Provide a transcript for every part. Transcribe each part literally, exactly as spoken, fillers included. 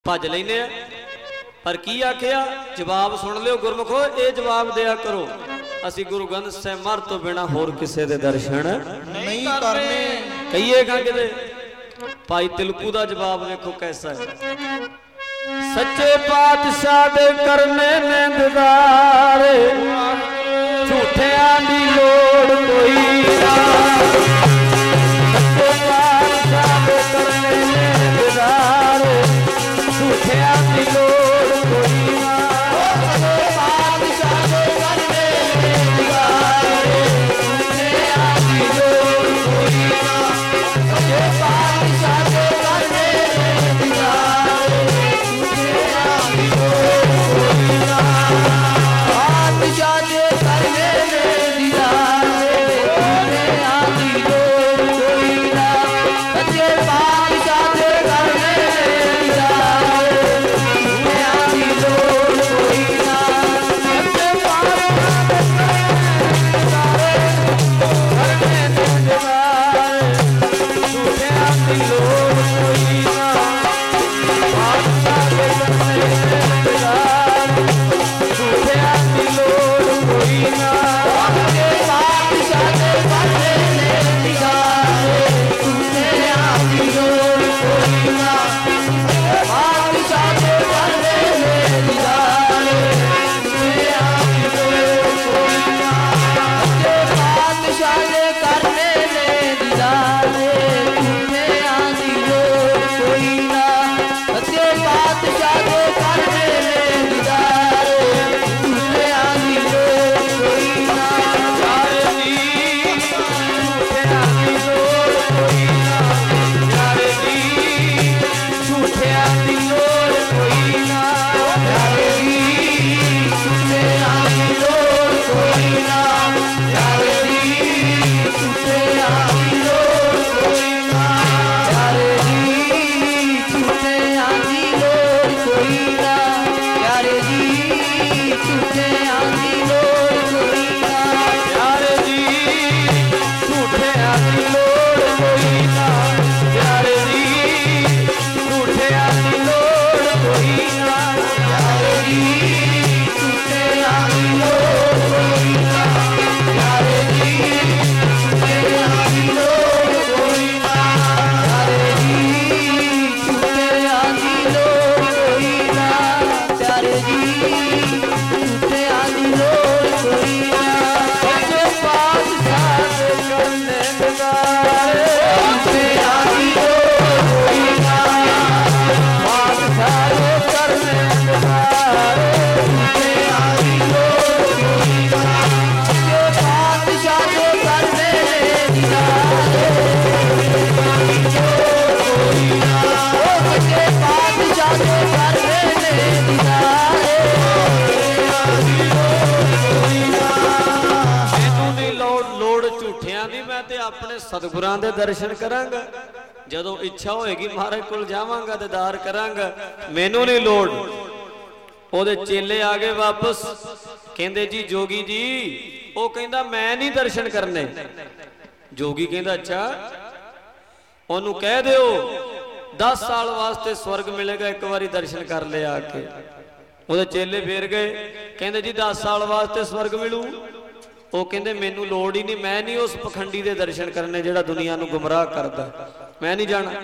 भज लेने पर की आखिया जवाब सुन लियो गुरमुखो, ये जवाब दिया करो असी गुरु ग्रंथ साहिब मर तो बिना होर किसे दे दर्शन नहीं करने। कहिएगा कि भाई तिलकू दा जवाब देखो कैसा है। सच्चे पातशाह दे करने ने दीदार, झूठिया दी लोड़ कोई ना। सच्चे पातशाह दे करने ने दीदार, झूठिया दी लोड़ कोई ना। सच्चे पातशाह दे करने ने दीदार, झूठिया दी लोड़ कोई ना। सच्चे पातशाह दे करने ने दीदार, झूठिया दी लोड़ कोई ना। पातशाह दे करने ने दीदार, झूठिया दी लोड़ कोई ना। सच्चे पातशाह दे करने ने दीदार, झूठिया दी लोड़ कोई ना। सच्चे पातशाह दे करने ने दीदार, झूठिया दी लोड़ कोई ना। पातशाह दे करने ने दीदार, झूठिया दी लोड़ कोई ना। सच्चे पातशाह दे करने ने दीदार, झूठिया दी लोड़ कोई ना। पातशाह दे करने ने दीदार, झूठिया दी लोड़ कोई ना। सच्चे पातशाह दे करने ने दीदार, झूठिया दी लोड़ कोई ना। सच्चे पातशाह दे करने ने दीदार, झूठिया दी लोड़ कोई ना। यारे दी झूठिया दी लोड़ कोई ना। यारे दी झूठिया दी लोड़ कोई ना। यारे दी झूठिया दी लोड़ कोई ना। यारे दी झूठिया दी लोड़ कोई ना। यारे दी झूठिया दी लोड़ कोई ना। यारे दी झूठिया दी लोड़ कोई ना। यारे दी झूठिया दी लोड़ कोई ना। यारे दी झूठिया दी लोड़ कोई ना। यारे दी झूठिया दी लोड़ कोई ना। यारे दी झूठिया दी लोड़ कोई ना। यारे दी झूठिया दी लोड़ कोई ना। यारे दी झूठिया दी लोड़ कोई ना। सच्चे पातशाह दे करने दीदार, झूठिया दी लोड़ कोई ना। पातशाह दे करने दीदार, झूठिया दी लोड़ कोई ना। सच्चे पातशाह दे करने दीदार, कोई ना। सच्चे पातशाह दे करने दीदार, मैनू नहीं लोड़ लोड़ झूठियां दी, मैं ते अपने सतगुरां दे दर्शन करांगा। जदों इच्छा होएगी महाराज कोल जावांगा दीदार करांगा। मैनू नहीं लोड़। ओदे चेले आ गए वापस, कहंदे जी जोगी जी, ओ कहंदा मैं नहीं दर्शन करने। जोगी कहंदा अच्छा, ओनू कह दिओ दस साल वास्ते स्वर्ग मिलेगा, एक बारी दर्शन कर ले आके। ओदे चेले फेर गए, कहंदे जी दस साल वास्ते स्वर्ग मिलू। ਉਹ ਕਹਿੰਦੇ ਮੈਨੂੰ ਲੋੜ ਹੀ ਨਹੀਂ, ਮੈਂ ਨਹੀਂ ਉਸ ਪਖੰਡੀ ਦੇ ਦਰਸ਼ਨ ਕਰਨੇ ਜਿਹੜਾ ਦੁਨੀਆ ਨੂੰ ਗੁੰਮਰਾਹ ਕਰਦਾ, ਮੈਂ ਨਹੀਂ ਜਾਣਾ।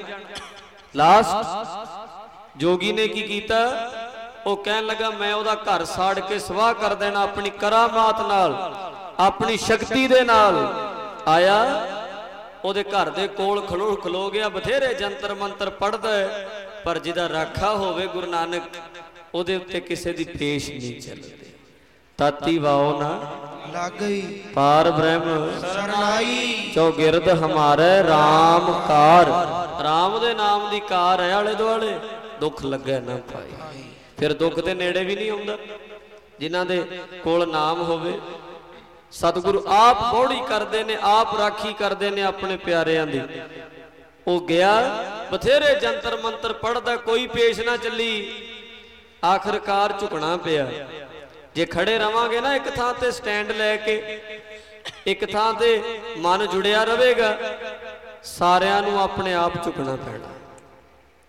ਲਾਸਟ ਜੋਗੀ ਨੇ ਕੀ ਕੀਤਾ, ਉਹ ਕਹਿਣ ਲੱਗਾ ਮੈਂ ਉਹਦਾ ਘਰ ਸਾੜ ਕੇ ਸਵਾਹ ਕਰ ਦੇਣਾ ਆਪਣੀ ਕਰਾਮਾਤ ਨਾਲ, ਆਪਣੀ ਸ਼ਕਤੀ ਦੇ ਨਾਲ। ਆਇਆ ਉਹਦੇ ਘਰ ਦੇ ਕੋਲ ਖਲੋ ਖਲੋ ਗਿਆ, ਬਥੇਰੇ ਜੰਤਰ ਮੰਤਰ ਪੜ੍ਹਦਾ, ਪਰ ਜਿਹਦਾ ਰਾਖਾ ਹੋਵੇ ਗੁਰੂ ਨਾਨਕ ਉਹਦੇ ਉੱਤੇ ਕਿਸੇ ਦੀ ਪੇਸ਼ ਨਹੀਂ ਚੱਲਦੀ। ताती वाओ ना लग गई पार ब्रह्म सरनाई, चौगिरद हमारे राम कार। राम दे नाम दी कार है आले दुआले, दुख लगे ना पाई। फिर दुख दे नेड़े भी नहीं आउंदा जिन्हां दे कोल नाम होवे। सतगुरु आप पौड़ी करदे ने, आप राखी करदे ने अपने प्यारियां दी। ओ गया बथेरे जंतर मंतर पढ़दा, कोई पेश ना चली, आखिरकार झुकना पिया। जे खड़े रवांगे ना एक थां ते स्टैंड लैके, एक थां ते मन जुड़िया रहेगा, सारियां नूं अपने आप झुकना पैना।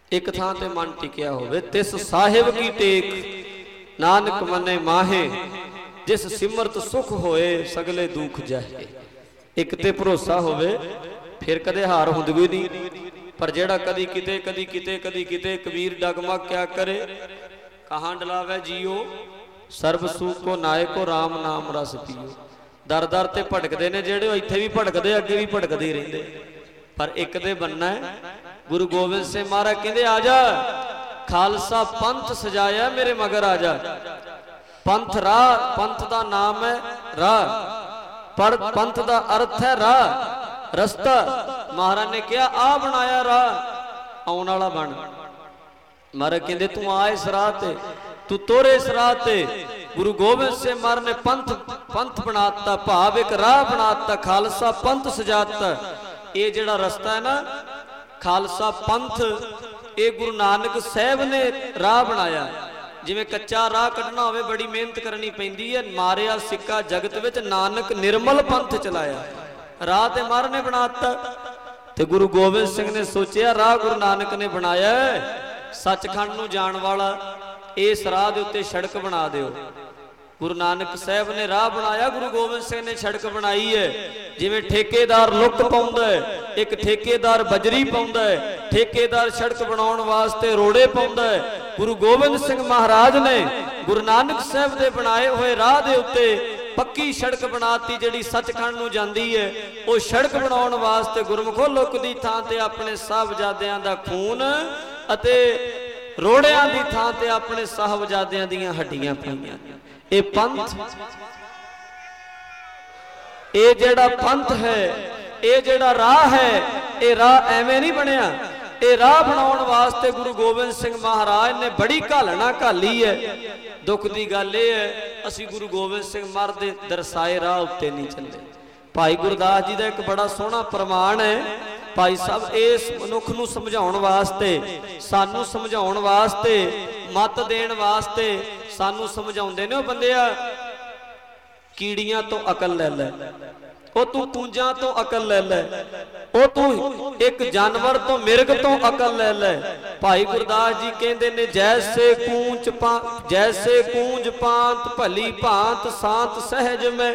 ਇੱਕ ਥਾਂ ਤੇ ਮਨ ਟਿਕਿਆ ਹੋਵੇ। ਤਿਸ ਸਾਹਿਬ ਕੀ ਟੇਕ ਨਾਨਕ ਮੰਨੇ ਮਾਹੇ, ਜਿਸ ਸਿਮਰਤ ਸੁਖ ਹੋਏ ਸਗਲੇ ਦੁੱਖ ਜਾਹੇ। ਇੱਕ ਤੇ ਭਰੋਸਾ ਹੋਵੇ ਫਿਰ ਕਦੇ ਹਾਰ ਹੁੰਦੀ ਵੀ ਨਹੀਂ। ਪਰ ਜਿਹੜਾ ਕਦੀ ਕਿਤੇ ਕਦੀ ਕਿਤੇ ਕਦੀ ਕਿਤੇ ਕਬੀਰ ਡਗਮਗ ਕਿਆ ਕਰੇ, ਕਹਾਂ ਡਲਾਵੇ ਜੀਓ ਸਰਬ ਸੁਖ ਕੋ ਨਾਇਕੋ ਰਾਮ ਨਾਮ ਰਸ ਪੀਓ। ਦਰ ਦਰ ਤੇ ਭਟਕਦੇ ਨੇ ਜਿਹੜੇ, ਉਹ ਇੱਥੇ ਵੀ ਭਟਕਦੇ ਅੱਗੇ ਵੀ ਭਟਕਦੇ ਹੀ ਰਹਿੰਦੇ। ਪਰ ਇੱਕ ਦੇ ਬੰਨਾ ਗੁਰੂ ਗੋਬਿੰਦ ਸਿੰਘ ਮਹਾਰਾਜ ਕਹਿੰਦੇ ਆ ਜਾ ਖਾਲਸਾ ਪੰਥ ਸਜਾਇਆ ਮੇਰੇ ਮਗਰ ਆ ਜਾ। ਪੰਥ ਰਾਹ, ਪੰਥ ਦਾ ਨਾਮ ਹੈ ਰਾਹ, ਪਰ ਪੰਥ ਦਾ ਅਰਥ ਹੈ ਰਾਹ ਰਸਤਾ। ਮਹਾਰਾਜ ਨੇ ਕਿਹਾ ਆ ਬਣਾਇਆ ਰਾਹ, ਆਉਣ ਵਾਲਾ ਬਣ। ਮਹਾਰਾਜ ਕਹਿੰਦੇ ਤੂੰ ਆ ਇਸ ਰਾਹ ਤੇ, ਤੂੰ ਤੋਰੇ ਇਸ ਰਾਹ ਤੇ। ਗੁਰੂ ਗੋਬਿੰਦ ਸਿੰਘ ਮਹਾਰਾਜ ਨੇ ਪੰਥ ਪੰਥ ਬਣਾਤਾ, ਭਾਵ ਇੱਕ ਰਾਹ ਬਣਾਤਾ, ਖਾਲਸਾ ਪੰਥ ਸਜਾਤਾ। ਇਹ ਜਿਹੜਾ ਰਸਤਾ ਹੈ ਨਾ ਖਾਲਸਾ ਪੰਥ, ਇਹ ਗੁਰੂ ਨਾਨਕ ਸਾਹਿਬ ਨੇ ਰਾਹ ਬਣਾਇਆ। ਜਿਵੇਂ ਕੱਚਾ ਰਾਹ ਕੱਢਣਾ ਹੋਵੇ ਬੜੀ ਮਿਹਨਤ ਕਰਨੀ ਪੈਂਦੀ ਹੈ। ਮਾਰਿਆ ਸਿੱਕਾ ਜਗਤ ਵਿੱਚ ਨਾਨਕ ਨਿਰਮਲ ਪੰਥ ਚਲਾਇਆ। ਰਾਹ ਤੇ ਮਹਾਰਾਜ ਨੇ ਬਣਾਤਾ ਤੇ ਗੁਰੂ ਗੋਬਿੰਦ ਸਿੰਘ ਨੇ ਸੋਚਿਆ ਰਾਹ ਗੁਰੂ ਨਾਨਕ ਨੇ ਬਣਾਇਆ, ਸੱਚਖੰਡ ਨੂੰ ਜਾਣ ਵਾਲਾ, ਇਸ ਰਾਹ ਦੇ ਉੱਤੇ ਸੜਕ ਬਣਾ ਦਿਓ। ਗੁਰੂ ਨਾਨਕ ਸਾਹਿਬ ਨੇ ਰਾਹ ਬਣਾਇਆ, ਗੁਰੂ ਗੋਬਿੰਦ ਸਿੰਘ ਨੇ ਸੜਕ ਬਣਾਈ ਹੈ। ਜਿਵੇਂ ਠੇਕੇਦਾਰ ਲੁੱਟ ਪਾਉਂਦਾ ਹੈ, ਇੱਕ ਠੇਕੇਦਾਰ ਬਜਰੀ ਪਾਉਂਦਾ ਹੈ, ਠੇਕੇਦਾਰ ਸੜਕ ਬਣਾਉਣ ਵਾਸਤੇ ਰੋੜੇ ਪਾਉਂਦਾ ਹੈ। ਗੁਰੂ ਗੋਬਿੰਦ ਸਿੰਘ ਮਹਾਰਾਜ ਨੇ ਗੁਰੂ ਨਾਨਕ ਸਾਹਿਬ ਦੇ ਬਣਾਏ ਹੋਏ ਰਾਹ ਦੇ ਉੱਤੇ ਪੱਕੀ ਸੜਕ ਬਣਾਤੀ ਜਿਹੜੀ ਸੱਚਖੰਡ ਨੂੰ ਜਾਂਦੀ ਹੈ। ਉਹ ਸੜਕ ਬਣਾਉਣ ਵਾਸਤੇ ਗੁਰਮੁਖੋ ਲੁੱਕ ਦੀ ਥਾਂ ਤੇ ਆਪਣੇ ਸਾਹਿਬਜ਼ਾਦਿਆਂ ਦਾ ਖੂਨ ਅਤੇ ਰੋੜਿਆਂ ਦੀ ਥਾਂ ਤੇ ਆਪਣੇ ਸਾਹਿਬਜ਼ਾਦਿਆਂ ਦੀਆਂ ਹੱਡੀਆਂ ਪਈਆਂ। ਇਹ ਪੰਥ, ਇਹ ਜਿਹੜਾ ਪੰਥ ਹੈ, ਇਹ ਜਿਹੜਾ ਰਾਹ ਹੈ, ਇਹ ਰਾਹ ਐਵੇਂ ਨਹੀਂ ਬਣਿਆ। ਇਹ ਰਾਹ ਬਣਾਉਣ ਵਾਸਤੇ ਗੁਰੂ ਗੋਬਿੰਦ ਸਿੰਘ ਮਹਾਰਾਜ ਨੇ ਬੜੀ ਘਾਲਣਾ ਘਾਲੀ ਹੈ। ਦੁੱਖ ਦੀ ਗੱਲ ਇਹ ਹੈ ਅਸੀਂ ਗੁਰੂ ਗੋਬਿੰਦ ਸਿੰਘ ਮਹਾਰਾਜ ਦੇ ਦਰਸਾਏ ਰਾਹ ਉੱਤੇ ਨਹੀਂ ਚੱਲੇ। ਭਾਈ ਗੁਰਦਾਸ ਜੀ ਦਾ ਇੱਕ ਬੜਾ ਸੋਹਣਾ ਪ੍ਰਮਾਣ ਹੈ। ਭਾਈ ਸਾਹਿਬ ਇਸ ਮਨੁੱਖ ਨੂੰ ਸਮਝਾਉਣ ਵਾਸਤੇ, ਸਾਨੂੰ ਸਮਝਾਉਣ ਵਾਸਤੇ, ਮੱਤ ਦੇਣ ਵਾਸਤੇ ਸਾਨੂੰ ਸਮਝਾਉਂਦੇ ਨੇ, ਉਹ ਬੰਦਿਆ ਕੀੜੀਆਂ ਤੋਂ ਅਕਲ ਲੈ ਲੈ, ਉਹ ਤੂੰ ਕੂੰਜਾਂ ਤੋਂ ਅਕਲ ਲੈ ਲੈ, ਉਹ ਤੂੰ ਇੱਕ ਜਾਨਵਰ ਤੋਂ ਮਿਰਗ ਤੋਂ ਅਕਲ ਲੈ ਲੈ। ਭਾਈ ਗੁਰਦਾਸ ਜੀ ਕਹਿੰਦੇ ਨੇ ਜੈਸੇ ਕੂੰਜ ਪਾ ਜੈਸੇ ਕੂੰਜ ਪਾਂਤ ਭਲੀ ਭਾਂਤ ਸਾਂਤ ਸਹਿਜ ਮੈਂ।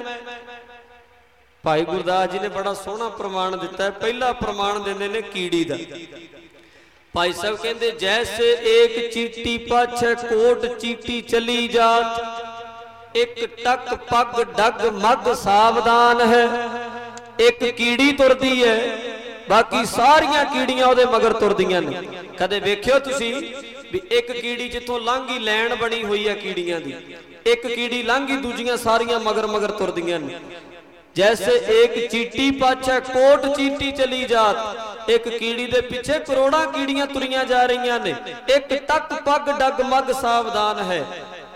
ਭਾਈ ਗੁਰਦਾਸ ਜੀ ਨੇ ਬੜਾ ਸੋਹਣਾ ਪ੍ਰਮਾਣ ਦਿੱਤਾ ਹੈ। ਪਹਿਲਾ ਪ੍ਰਮਾਣ ਦਿੰਦੇ ਨੇ ਕੀੜੀ ਦਾ। ਭਾਈ ਸਾਹਿਬ ਕਹਿੰਦੇ ਜੈਸੇ ਏਕ ਚੀਟੀ ਪਾਛੇ ਕੋਟ ਚੀਟੀ ਚਲੀ ਜਾਤ, ਇੱਕ ਟੱਕ ਪੱਗ ਡੱਗ ਮੱਗ ਸਾਵਧਾਨ ਹੈ। ਇੱਕ ਕੀੜੀ ਤੁਰਦੀ ਹੈ, ਬਾਕੀ ਸਾਰੀਆਂ ਕੀੜੀਆਂ ਉਹਦੇ ਮਗਰ ਤੁਰਦੀਆਂ ਨੇ। ਕਦੇ ਵੇਖਿਓ ਤੁਸੀਂ ਵੀ ਇੱਕ ਕੀੜੀ ਜਿੱਥੋਂ ਲੰਘੀ ਲੈਣ ਬਣੀ ਹੋਈ ਹੈ ਕੀੜੀਆਂ ਦੀ, ਇੱਕ ਕੀੜੀ ਲੰਘੀ ਦੂਜੀਆਂ ਸਾਰੀਆਂ ਮਗਰ ਮਗਰ ਤੁਰਦੀਆਂ ਨੇ। ਜੈਸੇ ਇੱਕ ਚੀਟੀ ਪਾਛੇ ਕੋਟ ਚੀਟੀ ਚਲੀ ਜਾਤ, ਇੱਕ ਕੀੜੀ ਦੇ ਪਿੱਛੇ ਕਰੋੜਾਂ ਕੀੜੀਆਂ ਤੁਰੀਆਂ ਜਾ ਰਹੀਆਂ ਨੇ। ਇੱਕ ਟੱਕ ਪੱਗ ਡੱਗ ਮੱਗ ਸਾਵਧਾਨ ਹੈ,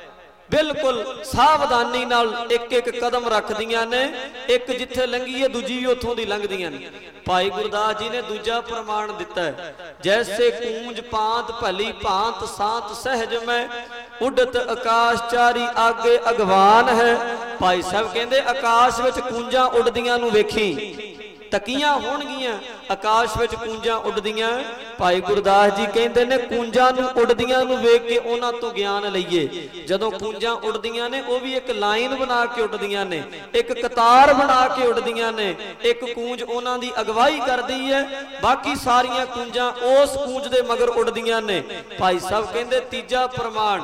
ਬਿਲਕੁਲ ਸਾਵਧਾਨੀ ਨਾਲ ਇੱਕ ਇੱਕ ਕਦਮ ਰੱਖਦੀਆਂ ਨੇ। ਇੱਕ ਜਿੱਥੇ ਲੰਘੀ ਹੈ ਦੂਜੀ ਵੀ ਉੱਥੋਂ ਦੀ ਲੰਘਦੀਆਂ ਨੇ। ਭਾਈ ਗੁਰਦਾਸ ਜੀ ਨੇ ਦੂਜਾ ਪ੍ਰਮਾਣ ਦਿੱਤਾ ਹੈ ਜੈਸੇ ਕੂੰਜ ਪਾਂਤ ਭਲੀ ਭਾਂਤ ਸਾਂਤ ਸਹਿਜ ਮੈਂ, ਉੱਡਤ ਆਕਾਸ਼ ਚਾਰੀ ਆਗੇ ਅਗਵਾਨ ਹੈ। ਭਾਈ ਸਾਹਿਬ ਕਹਿੰਦੇ ਆਕਾਸ਼ ਵਿੱਚ ਕੂੰਜਾਂ ਉੱਡਦੀਆਂ ਨੂੰ ਵੇਖੀ, ਤਕੀਆਂ ਹੋਣਗੀਆਂ ਆਕਾਸ਼ ਵਿੱਚ ਕੂੰਜਾਂ ਉੱਡਦੀਆਂ। ਭਾਈ ਗੁਰਦਾਸ ਜੀ ਕਹਿੰਦੇ ਨੇ ਕੂੰਜਾਂ ਨੂੰ ਉੱਡਦੀਆਂ ਨੂੰ ਵੇਖ ਕੇ ਉਹਨਾਂ ਤੋਂ ਗਿਆਨ ਲਈਏ। ਜਦੋਂ ਕੂੰਜਾਂ ਉੱਡਦੀਆਂ ਨੇ ਉਹ ਵੀ ਇੱਕ ਲਾਈਨ ਬਣਾ ਕੇ ਉੱਡਦੀਆਂ ਨੇ, ਇੱਕ ਕਤਾਰ ਬਣਾ ਕੇ ਉੱਡਦੀਆਂ ਨੇ। ਇੱਕ ਕੂੰਜ ਉਹਨਾਂ ਦੀ ਅਗਵਾਈ ਕਰਦੀ ਹੈ, ਬਾਕੀ ਸਾਰੀਆਂ ਕੂੰਜਾਂ ਉਸ ਕੂੰਜ ਦੇ ਮਗਰ ਉੱਡਦੀਆਂ ਨੇ। ਭਾਈ ਸਾਹਿਬ ਕਹਿੰਦੇ ਤੀਜਾ ਪ੍ਰਮਾਣ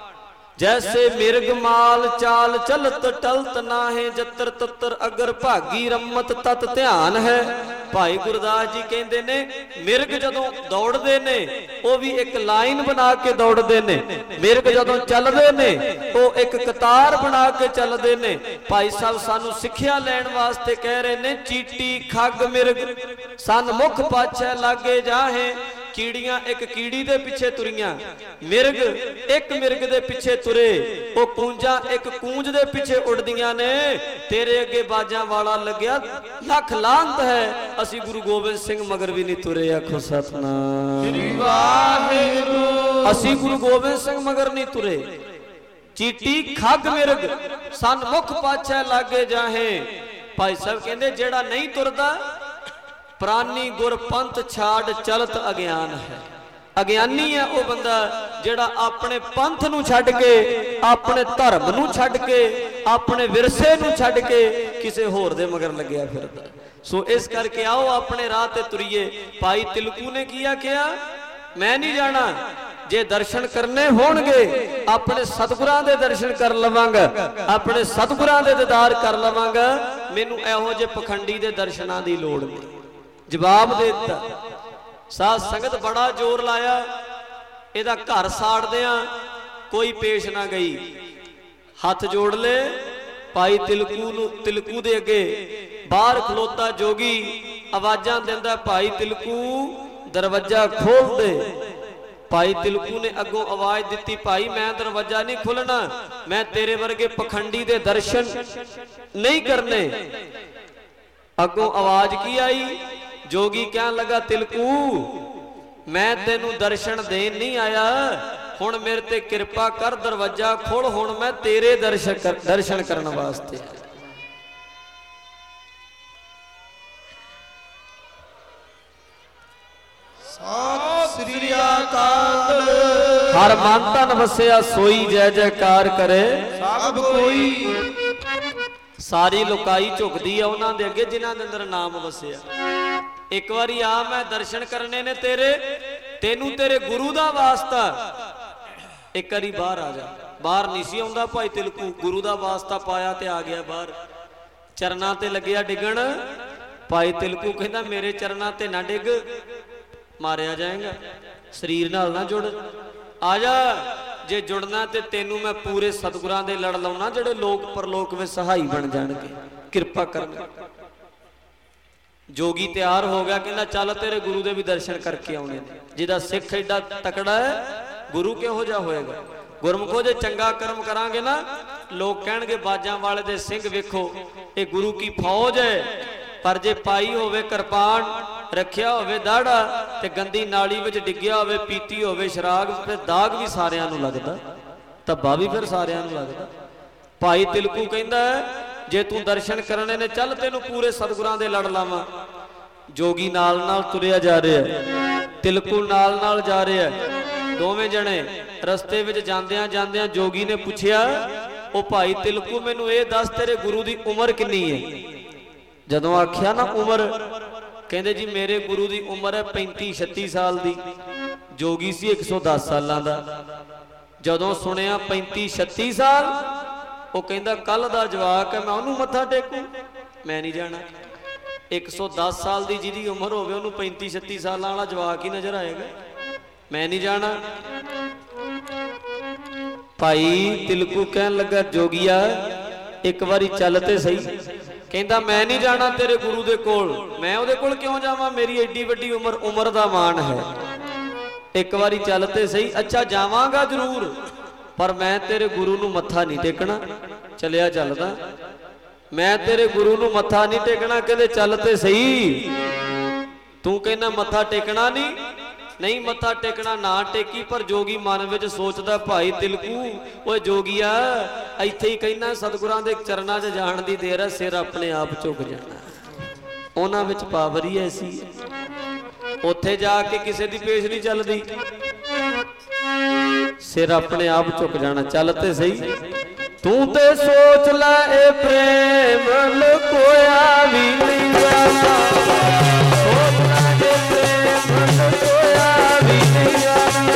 जैसे मिर्ग माल चाल चलत टलत नाहे जतर ततर अगर भागी रमत तत ध्यान है। भाई गुरदास जी कहते ने मिर्ग जदों दौड़ते ने वो भी एक लाइन बना के दौड़ते ने, मिर्ग जदों चलते ने वो एक कतार बना के चलते ने। भाई साहब सानू सिक्ख्या लैण वास्ते कह रहे ने चीटी खग मिर्ग सन मुख पाछे लागे जाहे। कीड़ियां एक कीड़ी दे पिछे तुरियां, मिर्ग एक मिर्ग दे पिछे तुरे, वो कूंजा एक कूंज दे पिछे उड़दियां ने। तेरे अगे बाजा वाला लग्या लख लांत है, असी गुरु गोबिंद सिंह मगर भी नहीं तुरे। आखो सतनाम श्री वाहिगुरु, असी गुरु गोबिंद सिंह मगर नहीं तुरे। चीटी खग मिर्ग सन मुख पाछे लागे जाहे। भाई साहब कहंदे जेड़ा नहीं तुरदा प्राणी गुर पंथ छाड़ चलत अज्ञान है। ਅਗਿਆਨੀ ਹੈ ਉਹ ਬੰਦਾ ਜਿਹੜਾ ਆਪਣੇ ਪੰਥ ਨੂੰ ਛੱਡ ਕੇ, ਆਪਣੇ ਧਰਮ ਨੂੰ ਛੱਡ ਕੇ, ਆਪਣੇ ਵਿਰਸੇ ਨੂੰ ਛੱਡ ਕੇ ਕਿਸੇ ਹੋਰ ਦੇ ਮਗਰ ਲੱਗਿਆ ਫਿਰਦਾ। ਸੋ ਇਸ ਕਰਕੇ ਆਓ ਆਪਣੇ ਰਾਹ ਤੇ ਤੁਰੀਏ। ਭਾਈ ਤਿਲਕੂ ਨੇ ਕੀ ਆਖਿਆ? ਮੈਂ ਨਹੀਂ ਜਾਣਾ, ਜੇ ਦਰਸ਼ਨ ਕਰਨੇ ਹੋਣਗੇ ਆਪਣੇ ਸਤਿਗੁਰਾਂ ਦੇ ਦਰਸ਼ਨ ਕਰ ਲਵਾਂਗਾ, ਆਪਣੇ ਸਤਿਗੁਰਾਂ ਦੇ ਦੀਦਾਰ ਕਰ ਲਵਾਂਗਾ, ਮੈਨੂੰ ਇਹੋ ਜਿਹੇ ਪਖੰਡੀ ਦੇ ਦਰਸ਼ਨਾਂ ਦੀ ਲੋੜ ਨਹੀਂ। ਜਵਾਬ ਦੇ ਦਿੱਤਾ। ਸਾਧ ਸੰਗਤ ਬੜਾ ਜ਼ੋਰ ਲਾਇਆ, ਇਹਦਾ ਘਰ ਸਾੜਦਿਆਂ ਕੋਈ ਪੇਸ਼ ਨਾ ਗਈ। ਹੱਥ ਜੋੜ ਲੈ ਭਾਈ ਤਿਲਕੂ ਨੂੰ, ਤਿਲਕੂ ਦੇ ਅੱਗੇ ਬਾਹਰ ਖਲੋਤਾ ਜੋਗੀ ਆਵਾਜ਼ਾਂ ਦਿੰਦਾ, ਭਾਈ ਤਿਲਕੂ ਦਰਵਾਜ਼ਾ ਖੋਲ ਦੇ। ਭਾਈ ਤਿਲਕੂ ਨੇ ਅੱਗੋਂ ਆਵਾਜ਼ ਦਿੱਤੀ, ਭਾਈ ਮੈਂ ਦਰਵਾਜ਼ਾ ਨਹੀਂ ਖੋਲਣਾ, ਮੈਂ ਤੇਰੇ ਵਰਗੇ ਪਖੰਡੀ ਦੇ ਦਰਸ਼ਨ ਨਹੀਂ ਕਰਨੇ। ਅੱਗੋਂ ਆਵਾਜ਼ ਕੀ ਆਈ? ਜੋਗੀ ਕਹਿਣ ਲੱਗਾ, ਤਿਲਕੂ ਮੈਂ ਤੈਨੂੰ ਦਰਸ਼ਨ ਦੇਣ ਨਹੀਂ ਆਇਆ, ਹੁਣ ਮੇਰੇ ਤੇ ਕਿਰਪਾ ਕਰ, ਦਰਵਾਜ਼ਾ ਖੋਲ, ਹੁਣ ਮੈਂ ਤੇਰੇ ਦਰਸ਼ਨ ਦਰਸ਼ਨ ਕਰਨ ਵਾਸਤੇ। ਸਤਿ ਸ੍ਰੀ ਅਕਾਲ। ਹਰ ਮਨ ਤਨ ਵਸਿਆ ਸੋਈ ਜੈ ਜੈਕਾਰ ਕਰੇ ਸਭ ਕੋਈ। ਸਾਰੀ ਲੁਕਾਈ ਝੁਕਦੀ ਆ ਉਹਨਾਂ ਦੇ ਅੱਗੇ ਜਿਨ੍ਹਾਂ ਦੇ ਅੰਦਰ ਨਾਮ ਵਸਿਆ। ਇੱਕ ਵਾਰੀ ਆ, ਮੈਂ ਦਰਸ਼ਨ ਕਰਨੇ ਨੇ ਤੇਰੇ, ਤੈਨੂੰ ਤੇਰੇ ਗੁਰੂ ਦਾ ਵਾਸਤਾ, ਇੱਕ ਵਾਰੀ ਬਾਹਰ ਆ ਜਾ। ਬਾਹਰ ਨਹੀਂ ਸੀ ਆਉਂਦਾ ਭਾਈ ਤਿਲਕੂ, ਗੁਰੂ ਦਾ ਵਾਸਤਾ ਪਾਇਆ ਤੇ ਆ ਗਿਆ ਬਾਹਰ। ਚਰਨਾਂ ਤੇ ਲੱਗਿਆ ਡਿੱਗਣ। ਭਾਈ ਤਿਲਕੂ ਕਹਿੰਦਾ, ਮੇਰੇ ਚਰਨਾਂ ਤੇ ਨਾ ਡਿੱਗ, ਮਾਰਿਆ ਜਾਏਗਾ, ਸਰੀਰ ਨਾਲ ਨਾ ਜੁੜ, ਆ ਜਾ। ਜੇ ਜੁੜਨਾ ਤੇ ਤੈਨੂੰ ਮੈਂ ਪੂਰੇ ਸਤਿਗੁਰਾਂ ਦੇ ਲੜ ਲਾਉਣਾ, ਜਿਹੜੇ ਲੋਕ ਪਰਲੋਕ ਵਿੱਚ ਸਹਾਈ ਬਣ ਜਾਣਗੇ, ਕਿਰਪਾ ਕਰਨਾ। ਜੋਗੀ ਤਿਆਰ ਹੋ ਗਿਆ, ਕਹਿੰਦਾ ਚੱਲ ਤੇਰੇ ਗੁਰੂ ਦੇ ਵੀ ਦਰਸ਼ਨ ਕਰਕੇ ਆਉਣੇ ਨੇ। ਜਿਹਦਾ ਸਿੱਖ ਐਡਾ ਤਕੜਾ ਹੈ, ਗੁਰੂ ਕਿਹੋ ਜਿਹਾ ਹੋਏਗਾ। ਗੁਰਮੁਖੋ ਜੇ ਚੰਗਾ ਕਰਮ ਕਰਾਂਗੇ ਨਾ, ਲੋਕ ਕਹਿਣਗੇ ਬਾਜਾਂ ਵਾਲੇ ਦੇ ਸਿੰਘ ਵੇਖੋ, ਇਹ ਗੁਰੂ ਕੀ ਫੌਜ ਹੈ। ਪਰ ਜੇ ਪਾਈ ਹੋਵੇ ਕਿਰਪਾਨ, ਰੱਖਿਆ ਹੋਵੇ ਦਾੜਾ ਤੇ ਗੰਦੀ ਨਾਲੀ ਵਿੱਚ ਡਿੱਗਿਆ ਹੋਵੇ, ਪੀਤੀ ਹੋਵੇ ਸ਼ਰਾਬ, ਫਿਰ ਦਾਗ ਵੀ ਸਾਰਿਆਂ ਨੂੰ ਲੱਗਦਾ, ਧੱਬਾ ਵੀ ਫਿਰ ਸਾਰਿਆਂ ਨੂੰ ਲੱਗਦਾ। ਭਾਈ ਤਿਲਕੂ ਕਹਿੰਦਾ, ਜੇ ਤੂੰ ਦਰਸ਼ਨ ਕਰਨੇ ਨੇ ਚੱਲ ਤੈਨੂੰ ਪੂਰੇ ਸਤਿਗੁਰਾਂ ਦੇ ਲੜ ਲਾਵਾਂ। ਜੋਗੀ ਨਾਲ ਨਾਲ ਤੁਰਿਆ ਜਾ ਰਿਹਾ, ਤਿਲਕੂ ਨਾਲ ਨਾਲ ਜਾ ਰਿਹਾ, ਦੋਵੇਂ ਜਣੇ ਰਸਤੇ ਵਿੱਚ ਜਾਂਦਿਆਂ ਜਾਂਦਿਆਂ ਜੋਗੀ ਨੇ ਪੁੱਛਿਆ, ਉਹ ਭਾਈ ਤਿਲਕੂ ਮੈਨੂੰ ਇਹ ਦੱਸ ਤੇਰੇ ਗੁਰੂ ਦੀ ਉਮਰ ਕਿੰਨੀ ਹੈ? ਜਦੋਂ ਆਖਿਆ ਨਾ ਉਮਰ, ਕਹਿੰਦੇ ਜੀ ਮੇਰੇ ਗੁਰੂ ਦੀ ਉਮਰ ਹੈ ਪੈਂਤੀ ਛੱਤੀ ਸਾਲ ਦੀ। ਜੋਗੀ ਸੀ ਇੱਕ ਸੌ ਦਸ ਸਾਲਾਂ ਦਾ। ਜਦੋਂ ਸੁਣਿਆ ਪੈਂਤੀ ਛੱਤੀ ਸਾਲ, ਉਹ ਕਹਿੰਦਾ ਕੱਲ ਦਾ ਜਵਾਕ ਹੈ, ਮੈਂ ਉਹਨੂੰ ਮੱਥਾ ਟੇਕੂ? ਮੈਂ ਨਹੀਂ ਜਾਣਾ। ਇੱਕ ਸੌ ਦਸ ਸਾਲ ਦੀ ਜਿਹਦੀ ਉਮਰ ਹੋਵੇ ਉਹਨੂੰ ਪੈਂਤੀ ਛੱਤੀ ਸਾਲਾਂ ਵਾਲਾ ਜਵਾਕ ਹੀ ਨਜ਼ਰ ਆਏਗਾ, ਮੈਂ ਨਹੀਂ ਜਾਣਾ। ਭਾਈ ਤਿਲਕੂ ਕਹਿਣ ਲੱਗਾ, ਜੋਗੀਆ ਇੱਕ ਵਾਰੀ ਚੱਲ ਤੇ ਸਹੀ। ਕਹਿੰਦਾ ਮੈਂ ਨਹੀਂ ਜਾਣਾ ਤੇਰੇ ਗੁਰੂ ਦੇ ਕੋਲ। ਮੈਂ ਉਹਦੇ ਕੋਲ ਕਿਉਂ ਜਾਵਾਂ? ਮੇਰੀ ਐਡੀ ਵੱਡੀ ਉਮਰ, ਉਮਰ ਦਾ ਮਾਣ ਹੈ। ਇੱਕ ਵਾਰੀ ਚੱਲ ਤੇ ਸਹੀ। ਅੱਛਾ ਜਾਵਾਂਗਾ ਜ਼ਰੂਰ, ਪਰ ਮੈਂ ਤੇਰੇ ਗੁਰੂ ਨੂੰ ਮੱਥਾ ਨਹੀਂ ਟੇਕਣਾ। ਚੱਲਿਆ ਚੱਲਦਾ, ਮੈਂ ਤੇਰੇ ਗੁਰੂ ਨੂੰ ਮੱਥਾ ਨਹੀਂ ਟੇਕਣਾ। ਕਹਿੰਦੇ ਚੱਲ ਤੇ ਸਹੀ। ਤੂੰ ਕਹਿੰਦਾ ਮੱਥਾ ਟੇਕਣਾ ਨਹੀਂ? ਨਹੀਂ ਮੱਥਾ ਟੇਕਣਾ ਨਾ ਟੇਕੀ। ਪਰ ਜੋਗੀ ਮਨ ਵਿੱਚ ਸੋਚਦਾ, ਭਾਈ ਤਿਲਕੂ ਓਏ ਜੋਗੀਆ, ਇੱਥੇ ਹੀ ਕਹਿਣਾ ਸਤਿਗੁਰਾਂ ਦੇ ਚਰਨਾਂ 'ਚ ਜਾਣ ਦੀ ਦੇਰ ਹੈ, ਸਿਰ ਆਪਣੇ ਆਪ ਝੁਕ ਜਾਣਾ। ਉਹਨਾਂ ਵਿੱਚ ਪਾਵਰ ਹੀ ਐਸੀ ਹੈ, ਉੱਥੇ ਜਾ ਕੇ ਕਿਸੇ ਦੀ ਪੇਸ਼ ਨਹੀਂ ਚੱਲਦੀ, ਸਿਰ ਆਪਣੇ ਆਪ ਝੁਕ ਜਾਣਾ। ਚੱਲ ਤੇ ਸਹੀ। ਤੂੰ ਤੇ ਸੋਚ ਲੈ ਇਹ ਪ੍ਰੇਮ ਲੁਕੋਇਆ ਵੀ ਨਹੀਂ ਜਾਣਾ, ਸੋਚ ਲੈ ਇਹ ਪ੍ਰੇਮ ਲੁਕੋਇਆ ਵੀ ਨਹੀਂ ਜਾਣਾ,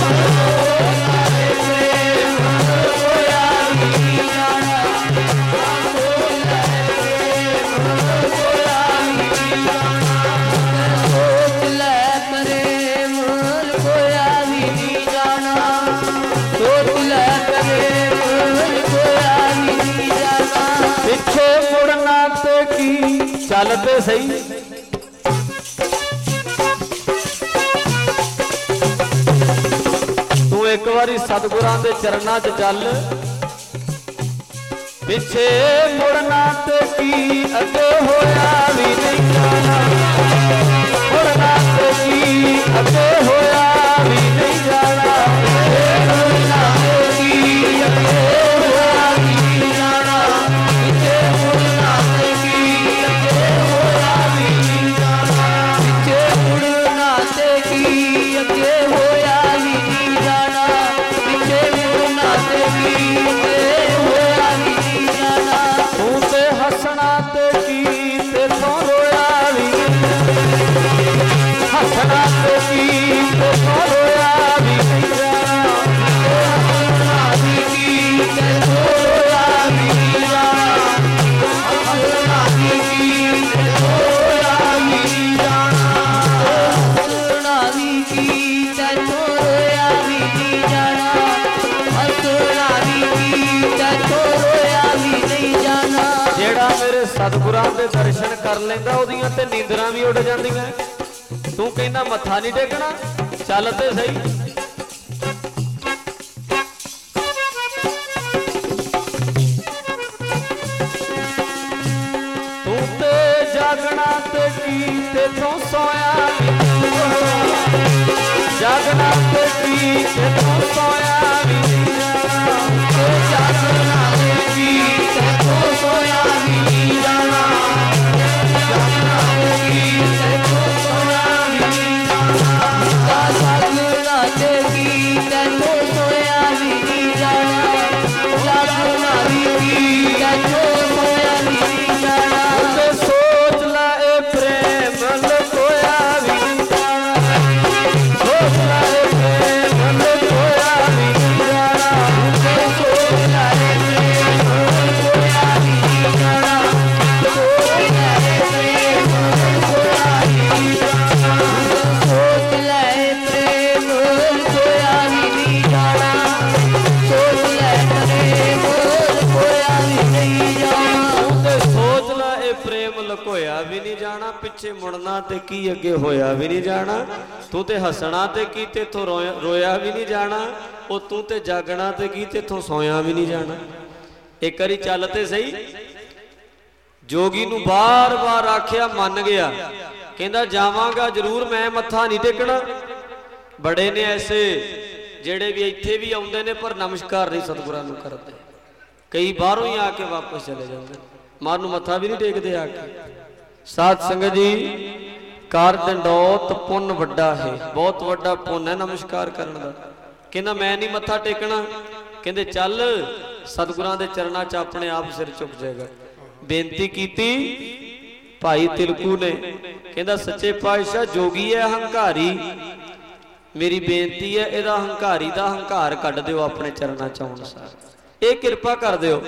ਪਿੱਛੇ ਮੁੜਨਾ ਤੇ ਕੀ, ਚੱਲ ਤੇ ਸਹੀ। ਤੂੰ ਇੱਕ ਵਾਰੀ ਸਤਿਗੁਰਾਂ ਦੇ ਚਰਨਾਂ 'ਚ ਚੱਲ, ਪਿੱਛੇ ਮੁੜਨਾ ਤੇ ਕੀ, ਅੱਗੇ ਹੋਇਆ ਵੀ ਨਹੀਂ ਜਾਣਾ, ਮੁੜਨਾ ਤੇ ਕੀ, ਅੱਗੇ ਹੋਇਆ ਵੀ ਨਹੀਂ ਜਾਣਾ, ਮੁੜਨਾ ਤੇ ਕੀ, ਅੱਗੇ ਹੋਇਆ ਵੀ ਨਹੀਂ ਜਾਣਾ, ਪਿੱਛੇ ਮੁੜਨਾ ਤੇ ਕੀ, ਅੱਗੇ ਹੋਇਆ ਵੀ ਨਹੀਂ ਜਾਣਾ, ਪਿੱਛੇ ਮੁੜਨਾ ਤੇ ਕੀ, ਅੱਗੇ ਹੋਇਆ मेरे सतगुरां दे दर्शन कर लेंदा ओदियां ते नींदरां भी उड़ जांदियां। तू कहना मत्था नहीं टेकना, चल ते सही। तू ते जागना ते की तेथों सोया, जागना ते की तेथों सोया भी नहीं जाना, जागना ते की तेथों सोया भी नहीं जाना, जागना ते की तेथों सोया भी नहीं जाना, जागना ते की तेथों सोया भी नहीं जाना, जागना ते की तेथों सोया भी नहीं जाना। ते सोच ला ए प्रेम लकोया भी नहीं जाना, सोच ला ए प्रेम लकोया भी नहीं जाना, ते सोच ला ए प्रेम लकोया भी नहीं जाना, सोच ला ए प्रेम लकोया भी नहीं जाना, सोच ला ए प्रेम लकोया भी नहीं जाना, सोच ला ए प्रेम लकोया भी नहीं जाना। ते सोच ला ए प्रेम लकोया भी नहीं जाना, पिछे मुड़ना ते की अगे होया भी नहीं जाना, तू ते हसना ते की तेथों रोया, रोया भी नहीं जाना, ओ तू ते जागना ते की तेथों सोया भी नहीं जाना। एक करी चल ते सही। जोगी नू बार बार आख्या मन गया, कहंदा जावांगा जरूर, मैं मत्था नहीं टेकना। बड़े ने ऐसे जेड़े भी इत्थे भी आउंदे ने पर नमस्कार नहीं सतगुरां नू करदे, कई बाहरों ही आके वापस चले जाते, मां नू मत्था भी नहीं टेकते आके। साध संगत जी, कार दंडौत पुन वड्डा है, बहुत वड्डा पुन है नमस्कार करने का। कहना मैं नहीं मत्था टेकना, कहते चल सतगुरां दे चरणां च अपने आप सिर झुक जाएगा। बेनती कीती भाई तिलकू ने, कहता सच्चे पातशाह जोगी है हंकारी, मेरी बेनती है इहदा हंकारी दा हंकार कढ दिओ अपने चरणां च आउण सार, ये किरपा कर दिओ।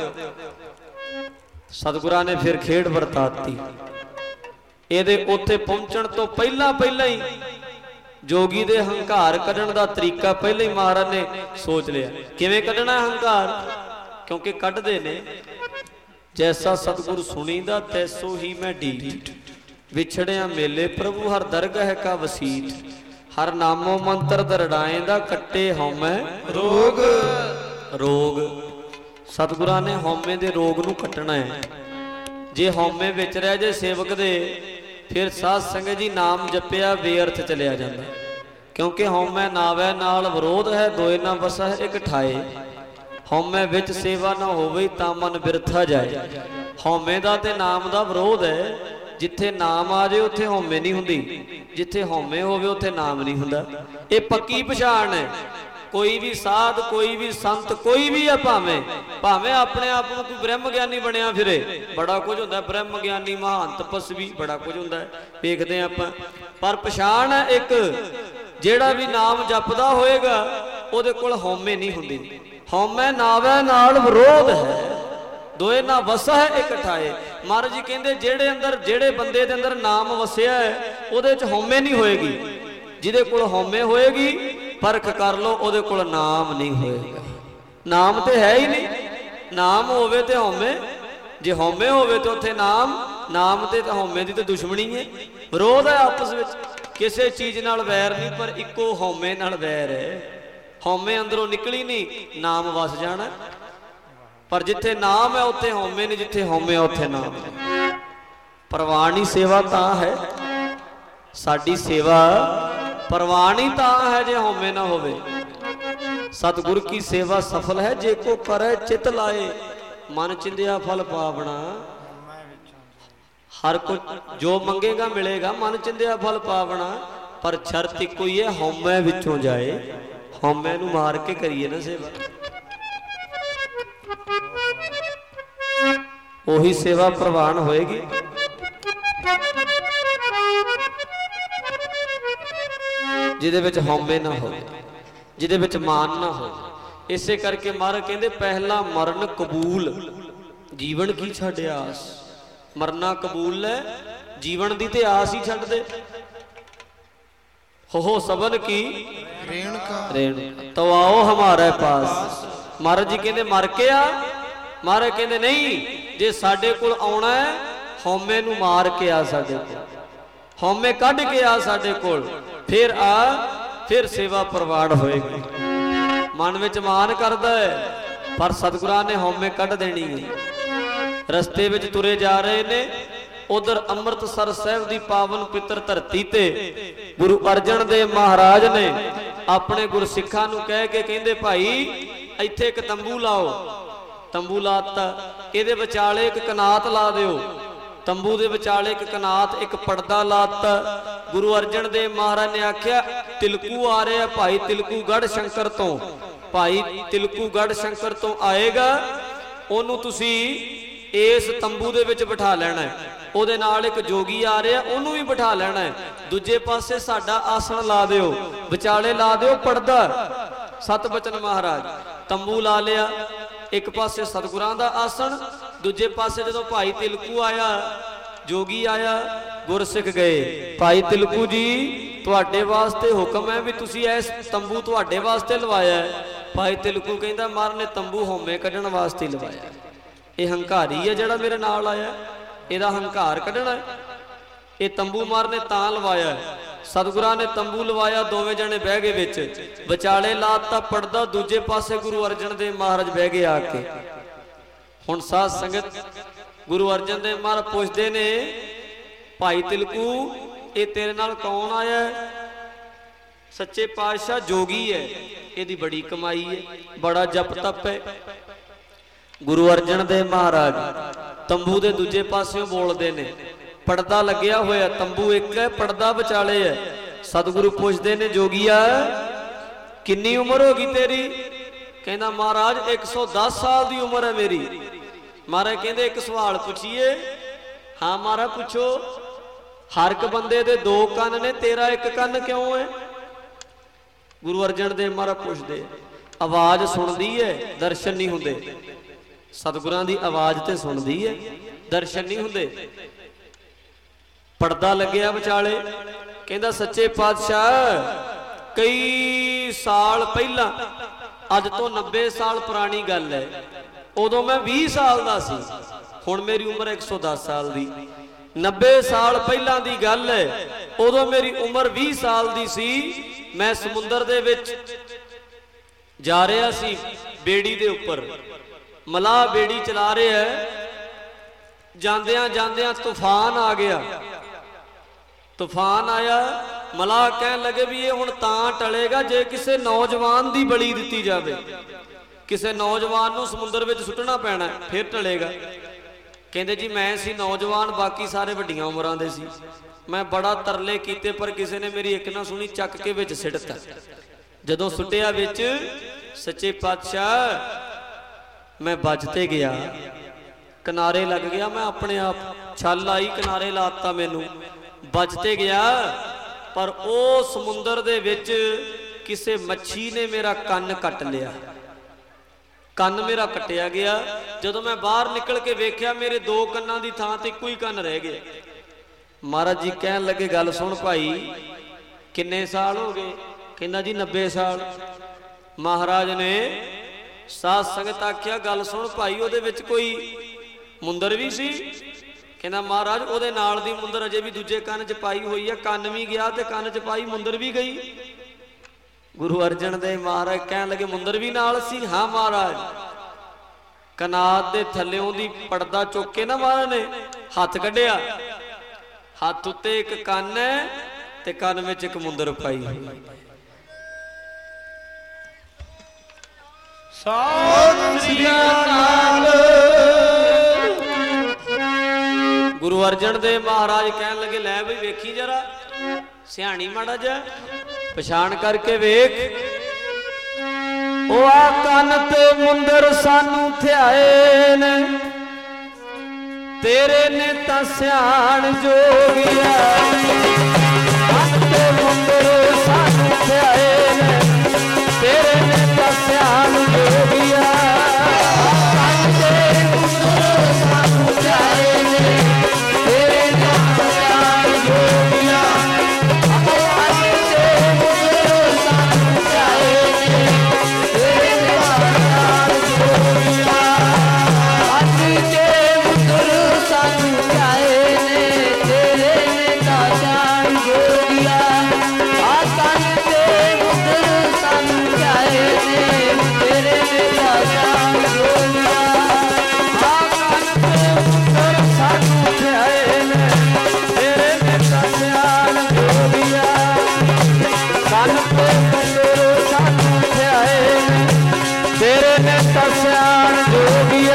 सतगुरां ने फिर खेड़ वरताती। ਇਹਦੇ ਉੱਥੇ ਪਹੁੰਚਣ ਤੋਂ ਪਹਿਲਾਂ ਪਹਿਲਾਂ ਹੀ जोगी दे हंकार कढ़ण दा तरीका पहले ही महाराज ने सोच लिया। किवें कढ़ना हंकार? क्योंकि कढ़दे ने जैसा सतगुर सुनीदा तैसो ही मैं डीठ, विछड़िया मेले प्रभु हर दरगह का वसीठ, हर नामो मंत्र दरड़ाएंदा कट्टे हौमै रोग। रोग सतगुरां ने हौमे दे रोग नूं कट्टना है। जे हौमे विच रह जे सेवक दे, फिर साध संगत जी नाम जपिया बेअर्थ चलिया जाता, क्योंकि हौमै नावै नाल विरोध है, दोए ना बसा है एक ठाए। हौमै विच सेवा ना होवे तां मन बिरथा जाए। हौमे दा ते नाम दा विरोध है, जिथे नाम आ जाए उत्थे हौमे नहीं हुंदी, जिथे हौमे होवे उत्थे नाम नहीं हुंदा। ये पक्की पछाण है। कोई भी साध, कोई भी संत, कोई भी है, भावें भावें अपने आप को कोई ब्रह्म ज्ञानी बनया फिरे, बड़ा कुछ होंदा है, ब्रह्म ज्ञानी महान तपस्वी बड़ा कुछ होंदा है, देखते हैं आपां। पर पछाण है एक, जेड़ा भी नाम जपदा होएगा उहदे कोल हौमे नहीं हुंदी। हौमे नावै नाल विरोध है, दोए ना वसा है एक ठाए। महाराज जी कहंदे जेड़े अंदर, जेड़े बंदे दे अंदर नाम वसिया है उहदे च हौमे नहीं होएगी, जिहदे कोल हौमे होएगी परख कर लो उहदे कोल नाम नहीं होएगा। नाम तो है ही नहीं, नाम होवे ते हौमे, जे हौमे होवे तो उत्थे नाम, नाम ते हौमे दी ते दुश्मनी है, विरोध है आपस विच। किसी चीज नाल वैर नहीं, पर इक्को हौमे नाल वैर है। हौमे अंदरों निकली नहीं, नाम वस जाना। पर जिथे नाम है उत्थे हौमे नहीं, जिथे हौमे है उत्थे नाम है। प्रवाणी सेवा तां है, साडी सेवा परवानी ता है जे हौमे ना होवे। सतगुर की सेवा सफल है जे को करे चित लाए, मन चिंदिया फल पावना। हर कुछ जो मंगेगा मिलेगा, मन चिंदिया फल पावना। पर शर्त इको ही है, हौमे विचों जाए। हौमे नूं मार के करिए ना सेवा, ओही सेवा प्रवान होएगी। जिहदे विच हौमे ना हो, जिहदे विच मान ना हो। इसे करके महाराज कहंदे पहला मरण कबूल, जीवन की छड्ड आस। मरना कबूल है, जीवन दी ते आस ही छड्ड दे। हो हो सबन की रेणुका रेणुका तो आओ हमारे पास। महाराज जी कहंदे मर के आ, महाराज कहंदे नहीं जे साडे कोल आउणा है हौमे नूं मार के आ, साडे कोल हौमे कढ के आ साडे कोल, फिर आ फिर सेवा प्रवान होएगी। मन विच मान करदा है पर सतगुरां ने हौमे कढ देनी है। रस्ते विच तुरे जा रहे ने, उधर अमृतसर साहिब दी पावन पितर धरती ते गुरु अर्जन देव महाराज ने अपने गुरसिखां नूं कह के कहंदे भाई इत्थे एक तंबू लाओ। तंबू लाता, इहदे विचाले एक कनात ला दिओ। तंबू दे विचाले एक कनात एक पर्दा लाता। गुरु अर्जन देव महाराज ने आख्या तिलकू आ रहा भाई तिलकू गढ़ शंकर तो, भाई तिलकू गढ़ शंकर तो आएगा, ओनू तुसी इस तंबू दे विच बिठा लेना है। ਉਹਦੇ ਨਾਲ एक जोगी आ रहा ਉਹਨੂੰ भी बिठा लेना है। दूजे पासे साडा आसन ला दिओ, विचाले ला दिओ पर्दा। सतबचन महाराज तंबू ला लिया, एक पासे सतगुरां दा आसन, दूजे पासे जदों भाई तिलकू आया, जोगी आया, गुरसिख गए भाई तिलकू जी तुहाडे वास्ते हुक्म है भी तुसी इस तंबू तुहाडे वास्ते लवाया है। भाई तिलकू कहंदा महाराज ने तंबू हौमे कढण वास्ते लवाया, ये हंकारी है जिहड़ा मेरे नाल आया, ਇਹਦਾ ਹੰਕਾਰ ਕੱਢਣਾ। ਇਹ ਤੰਬੂ ਮਾਰ ਨੇ ਤਾਂ ਲਵਾਇਆ, ਸਤਿਗੁਰਾਂ ਨੇ ਤੰਬੂ ਲਵਾਇਆ, ਦੋਵੇਂ ਜਣੇ ਬਹਿ ਗਏ ਵਿੱਚ, ਵਿਚਾਲੇ ਲਾਤਾ ਪੜਦਾ, ਦੂਜੇ ਪਾਸੇ ਗੁਰੂ ਅਰਜਨ ਦੇਵ ਮਹਾਰਾਜ ਬਹਿ ਗਏ ਆ ਕੇ। ਹੁਣ ਸਾਧ ਸੰਗਤ ਗੁਰੂ ਅਰਜਨ ਦੇਵ ਮਹਾਰਾਜ ਪੁੱਛਦੇ ਨੇ ਭਾਈ ਤਿਲਕੂ ਇਹ ਤੇਰੇ ਨਾਲ ਕੌਣ ਆਇਆ? ਸੱਚੇ ਪਾਤਸ਼ਾਹ ਜੋਗੀ ਹੈ, ਇਹਦੀ ਬੜੀ ਕਮਾਈ ਹੈ, ਬੜਾ ਜਪ ਤਪ ਹੈ। गुरु अर्जन देव महाराज तंबू दे दूजे पासियों बोलते ने, पड़दा लग्या होया, तंबू एक है पड़दा विचाले है। सतगुरु पूछते ने जोगिया किन्नी उम्र होगी तेरी? कहना महाराज एक सौ दस साल की उम्र है मेरी। महाराज कहते एक सवाल पूछिए। हाँ महाराज पूछो। हर एक बंदे दे दो कन ने, तेरा एक कन क्यों है? गुरु अर्जन देव महाराज पूछते। आवाज सुनती है, दर्शन नहीं होंदे। सतगुरां दी आवाज ते सुनदी है, दर्शन नहीं हुंदे। पर्दा लग्या विचाले, कहंदा सच्चे पातशाह कई साल पहला, अज तो नब्बे साल पुरानी गल है, उदों मैं बीस साल दा सी, हुण मेरी उम्र एक सौ दस साल दी। नब्बे साल पहला दी गल है, उदों मेरी उम्र बीस साल दी सी। मैं समुंदर दे विच जा रहा सी, बेड़ी दे उपर मलाह बेड़ी चला रहे है, जांदियां जांदियां तूफान आ गया। तूफान आया, मलाह कहन लगे भी ये हुण तां टलेगा जे किसी नौजवान दी बली दित्ती जावे, किसी नौजवान नूं समुंदर विच सुੱਟਣਾ पैना फिर टलेगा। कहंदे जी मैं सी नौजवान, बाकी सारे वड्डियां उमरां दे सी। मैं बड़ा तरले कीते पर किसी ने मेरी एक ना सुनी, चक के विच सिੱਟਤਾ। जदों सुੱਟਿਆ विच सच्चे पातशाह मैं बचते गया, किनारे लग गया, मैं अपने आप छल आई किनारे लाता, मैनू बचते गया। पर ओ समुंदर दे विच किसे मच्छी ने मेरा कन कट लिया, कन मेरा कटिया गया। जदों मैं बाहर निकल के वेख्या मेरे दो कन्नां दी थां ते इक्को ही कन रह गया। महाराज जी कहन लगे गल सुन भाई किन्ने साल हो गए? कहंदा जी नब्बे साल। महाराज ने साध संगत आख्या गल सुन भाई ਉਹਦੇ ਵਿੱਚ कोई मुंदर भी सी? कहना महाराज ਉਹਦੇ ਨਾਲ ਦੀ मुंदर अजे भी दूजे ਕੰਨ ਚ पाई हुई है, ਕੰਨ भी गया ते ਕੰਨ ਚ पाई मुंदर भी गई। गुरु अर्जन देव महाराज कहन लगे मुंदर भी नाल सी? हाँ महाराज। कनात दे थल्लेों दी पर्दा चुक के ना महाराज ने हथ कढ़िया, हथ उत्ते एक ਕੰਨ है ते ਕੰਨ ਵਿੱਚ एक मुंदर पाई हुई। सत श्री अकाल। गुरु अर्जन देव महाराज कहन लगे लै बई वेखी जरा सियाणी माड़ा जा पछाण करके वेख। ओ आ कन ते मुंदर सानू थिआए ने, तेरे ने तां सियाण जोगिया। कन ते मुंदर सानू थिआए ने, तेरे ने तां सियाण जोगिया। कन ते मुंदर सानू थिआए ने, तेरे ने तां सियाण जोगिया। के तेरे ने तो सियाण जोगिया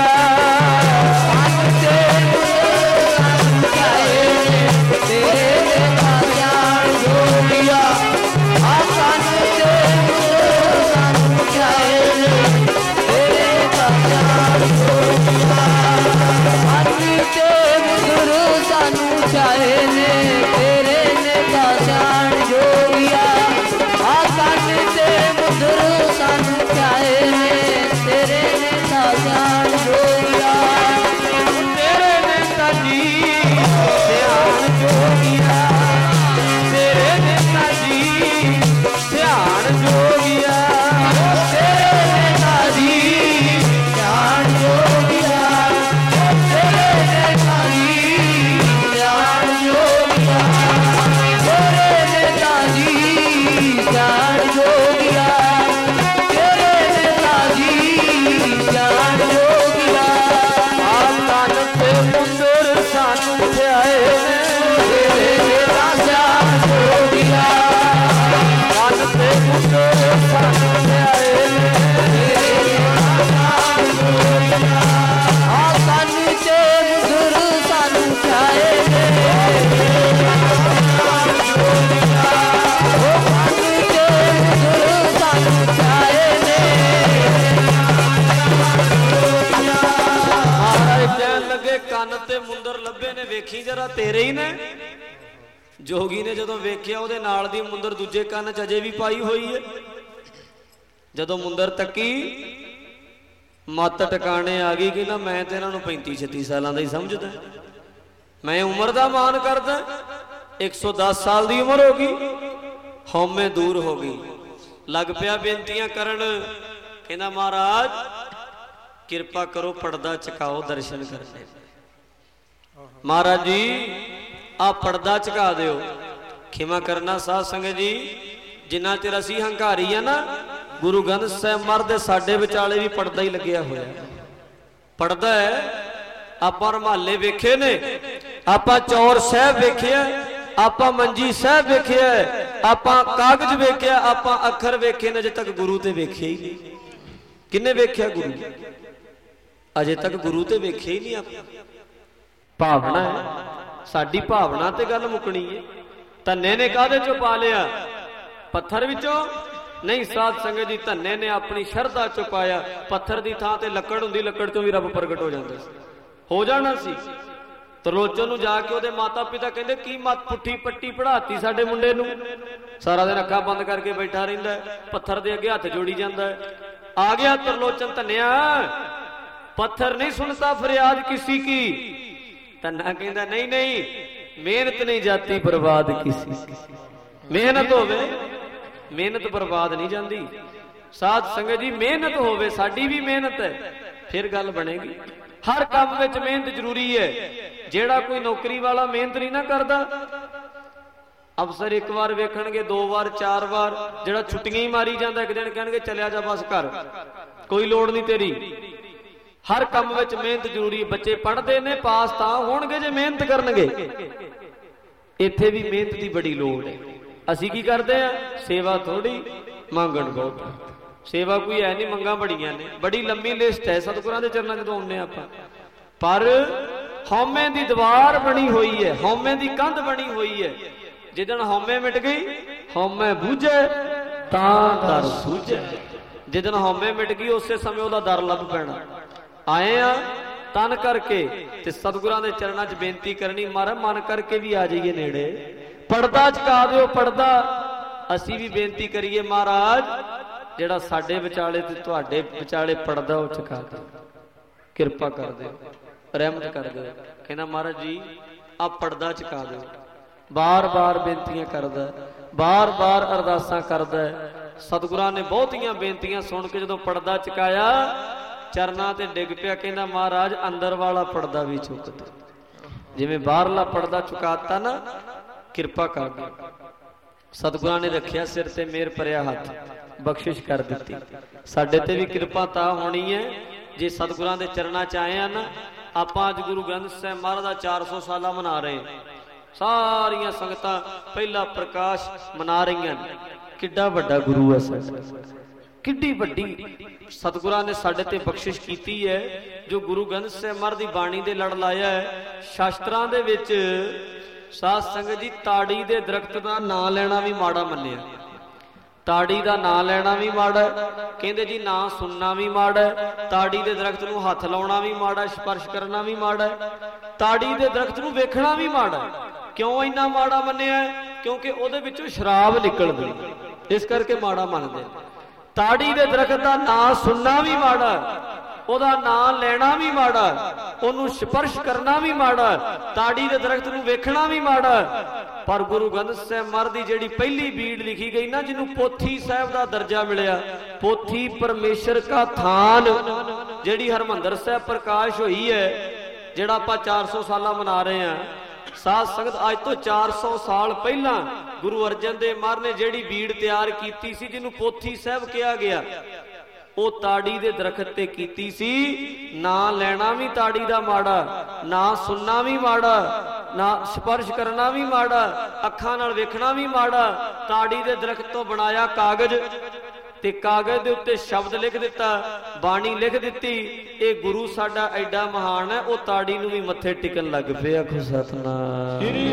ਵੇਖੀ ਜਰਾ ਤੇਰੇ ਹੀ ਨੇ। ਜੋਗੀ ਨੇ ਜਦੋਂ ਵੇਖਿਆ ਉਹਦੇ ਨਾਲ ਦੀ ਮੁੰਦਰ ਦੂਜੇ ਕੰਨ ਚ ਅਜੇ ਵੀ ਪਾਈ ਹੋਈ ਹੈ। ਜਦੋਂ ਮੁੰਦਰ ਤੱਕੀ ਮੱਤ ਟਿਕਾਣੇ ਆ ਗਈ ਕਿ ਨਾ ਮੈਂ ਤੇ ਇਹਨਾਂ ਨੂੰ ਪੈਂਤੀ ਛੱਤੀ ਸਾਲਾਂ ਦਾ ਹੀ ਸਮਝਦਾ, ਮੈਂ ਉਮਰ ਦਾ ਮਾਨ ਕਰਦਾ। ਇੱਕ ਸੌ ਦਸ ਸਾਲ ਦੀ ਉਮਰ ਹੋ ਗਈ, ਹਉਮੈ ਦੂਰ ਹੋ ਗਈ। ਲੱਗ ਪਿਆ ਬੇਨਤੀਆਂ ਕਰਨ, ਕਹਿੰਦਾ ਮਹਾਰਾਜ ਕਿਰਪਾ ਕਰੋ ਪਰਦਾ ਚਕਾਓ ਦਰਸ਼ਨ ਕਰਨੇ। महाराज जी आप पर्दा चका दिओ। खिमा करना साध संगत जी, जिन्ना चिर असीं हंकारी है ना, गुरु ग्रंथ साहिब महाराज दे साडे विचाले भी पर्दा ही लग्या होया। पर्दा है आपां रमाले वेखे ने, आपां चौर साहिब वेखिया, आपां मंजी साहिब वेखिया, आपां कागज वेखिया, आपां अखर वेखे ने, अजे तक गुरु ते वेखे ही नहीं। किन्ने वेख्या? गुरु। अजे तक गुरु ते वेखे ही नहीं आपां। भावना है साडी, भावना ते गल मुकनी है। धन्ने ने काहदे चों पा लिया? पत्थर विचों नहीं साध संगत जी, धन्ने ने अपनी शरधा चों पाया। पत्थर दी थां ते लकड़ हुंदी, लकड़ चों भी रब प्रगट हो जांदा सी, हो जाना सी। त्रिलोचन नूं जाके ओहदे माता पिता कहंदे की मत पुट्ठी पट्टी पढ़ाती साडे मुंडे नूं, सारा दिन अखां बंद करके बैठा रहिंदा है, पत्थर दे अगे हत्थ जोड़ी जांदा है। आ गया त्रिलोचन, धन्निया पत्थर नहीं सुनता फरियाद किसी की। धन्ना कहता नहीं नहीं, मेहनत नहीं जाती बर्बाद किसी। मेहनत होवे, मेहनत बर्बाद नहीं जाती। साध संगत जी मेहनत होवे, साडी भी मेहनत है, फिर गल बनेगी। हर काम विच मेहनत जरूरी है। जेड़ा कोई नौकरी वाला मेहनत नहीं ना करता, अफसर एक बार वेखणगे, दो बार, चार बार, जेड़ा छुट्टियां ही मारी जाता, एक दिन कहणगे चलिया जा बस घर, कोई लोड़ नहीं तेरी। हर काम विच मेहनत जरूरी। बच्चे पढ़ते ने, पास तां होणगे जे मेहनत करनगे। इत्थे भी मेहनत की बड़ी लोड़ है। असीं की करते हैं? सेवा थोड़ी, मंगण बहुत। सेवा कोई है नहीं, मंगां बड़ियां ने, बड़ी लंबी लिस्ट है सतगुरां दे चरनां च आउंदे आपां। पर हौमे दी दीवार बनी हुई है, हौमे दी कंध बनी हुई है। जिदन हौमे मिट गई, हौमे बूझे तां दर सूझे। जिदन हौमे मिट गई, उस समय उहदा दर लभ पैना। आए आ तन करके ते सतगुरां दे चरणां च बेनती करनी, महाराज मन करके भी आ जाइए नेड़े, पर्दा चका दिओ पर्दा। असीं भी बेनती करिए महाराज जिहड़ा साडे विचाले ते तुहाडे विचाले पर्दा ओ चका दिओ, किरपा कर दिओ, रहमत कर दिओ। कहना महाराज जी आप पर्दा चका दिओ। बार बार बेनतियां करदा, बार बार अरदासां करदा। सतगुरां ने बहुतियां बेनतियां सुन के जदों पर्दा चकाया, चरना ते डिग पिया। कहना महाराज अंदर वाला पर्दा भी चुक दो, जिवें बाहरला पर्दा चुकाता ना, किरपा कर दो। सतगुरां ने रखिया सिर ते मेहर भरिया हथ, बख्शिश कर दी। साडे ते भी किरपा तां होनी है जे सतगुरां दे चरणां च आए हैं ना। आपां अज गुरु ग्रंथ साहिब महाराज दा चार सौ साला मना रहे हैं। सारियां संगतां पहला प्रकाश मना रही हैं। किड्डा वड्डा गुरु है साडा, ਕਿੱਡੀ ਵੱਡੀ ਸਤਿਗੁਰਾਂ ਨੇ ਸਾਡੇ ਤੇ ਬਖਸ਼ਿਸ਼ ਕੀਤੀ ਹੈ, ਜੋ ਗੁਰੂ ਗ੍ਰੰਥ ਸਾਹਿਬ ਮਹਾਰਾਜ ਦੀ ਬਾਣੀ ਦੇ ਲੜ ਲਾਇਆ ਹੈ। ਸ਼ਾਸਤਰਾਂ ਦੇ ਵਿੱਚ ਸਾਧ ਸੰਗਤ ਜੀ ਤਾੜੀ ਦੇ ਦਰਖਤ ਦਾ ਨਾਂ ਲੈਣਾ ਵੀ ਮਾੜਾ ਮੰਨਿਆ। ਤਾੜੀ ਦਾ ਨਾਂ ਲੈਣਾ ਵੀ ਮਾੜਾ, ਕਹਿੰਦੇ ਜੀ ਨਾਂ ਸੁਣਨਾ ਵੀ ਮਾੜਾ, ਤਾੜੀ ਦੇ ਦਰਖਤ ਨੂੰ ਹੱਥ ਲਾਉਣਾ ਵੀ ਮਾੜਾ, ਸਪਰਸ਼ ਕਰਨਾ ਵੀ ਮਾੜਾ, ਤਾੜੀ ਦੇ ਦਰਖਤ ਨੂੰ ਵੇਖਣਾ ਵੀ ਮਾੜਾ। ਕਿਉਂ ਇੰਨਾ ਮਾੜਾ ਮੰਨਿਆ? ਕਿਉਂਕਿ ਉਹਦੇ ਵਿੱਚੋਂ ਸ਼ਰਾਬ ਨਿਕਲਦੀ, ਇਸ ਕਰਕੇ ਮਾੜਾ ਮੰਨਦੇ। ਤਾੜੀ ਦੇ ਦਰਖਤ ਦਾ ਨਾਂ ਸੁਣਨਾ ਵੀ ਮਾੜਾ, ਉਹਦਾ ਨਾਂ ਲੈਣਾ ਵੀ ਮਾੜਾ, ਉਹਨੂੰ ਸਪਰਸ਼ ਕਰਨਾ ਵੀ ਮਾੜਾ, ਤਾੜੀ ਦੇ ਦਰਖਤ ਨੂੰ ਵੇਖਣਾ ਵੀ ਮਾੜਾ। ਪਰ ਗੁਰੂ ਗ੍ਰੰਥ ਸਾਹਿਬ ਮਹਾਰਾਜ ਦੀ ਜਿਹੜੀ ਪਹਿਲੀ ਬੀੜ ਲਿਖੀ ਗਈ ਨਾ, ਜਿਹਨੂੰ ਪੋਥੀ ਸਾਹਿਬ ਦਾ ਦਰਜਾ ਮਿਲਿਆ, ਪੋਥੀ ਪਰਮੇਸ਼ਰ ਕਾ ਥਾਨ, ਜਿਹੜੀ ਹਰਮੰਦਰ ਸਾਹਿਬ ਪ੍ਰਕਾਸ਼ ਹੋਈ ਹੈ, ਜਿਹੜਾ ਆਪਾਂ ਚਾਰ ਸੌ ਸਾਲਾ ਮਨਾ ਰਹੇ ਹਾਂ। ਸਾਧ ਸੰਗਤ ਅੱਜ ਤੋਂ ਚਾਰ ਸੌ ਸਾਲ ਪਹਿਲਾਂ ਗੁਰੂ ਅਰਜਨ ਦੇਵ ਮਹਾਰਾਜ ਨੇ ਜਿਹੜੀ ਬੀੜ ਤਿਆਰ ਕੀਤੀ ਸੀ, ਜਿਹਨੂੰ ਪੋਥੀ ਸਾਹਿਬ ਕਿਹਾ ਗਿਆ, ਉਹ ਤਾੜੀ ਦੇ ਦਰਖਤ ਤੇ ਕੀਤੀ ਸੀ। ਨਾ ਲੈਣਾ ਵੀ ਤਾੜੀ ਦਾ ਮਾੜਾ, ਨਾ ਸੁਣਨਾ ਵੀ ਮਾੜਾ, ਨਾ ਸਪਰਸ਼ ਕਰਨਾ ਵੀ ਮਾੜਾ, ਅੱਖਾਂ ਨਾਲ ਵੇਖਣਾ ਵੀ ਮਾੜਾ। ਤਾੜੀ ਦੇ ਦਰਖਤ ਤੋਂ ਬਣਾਇਆ ਕਾਗਜ਼, ਤੇ ਕਾਗਜ਼ ਦੇ ਉੱਤੇ ਸ਼ਬਦ ਲਿਖ ਦਿੱਤਾ, ਬਾਣੀ ਲਿਖ ਦਿੱਤੀ, ਇਹ ਗੁਰੂ ਸਾਡਾ ਐਡਾ ਮਹਾਨ ਹੈ। ਉਹ ਤਾੜੀ ਨੂੰ ਵੀ ਮੱਥੇ ਟਿਕਣ ਲੱਗ ਪਿਆ। ਆਖੋ ਸਤਿਨਾਮ ਸ੍ਰੀ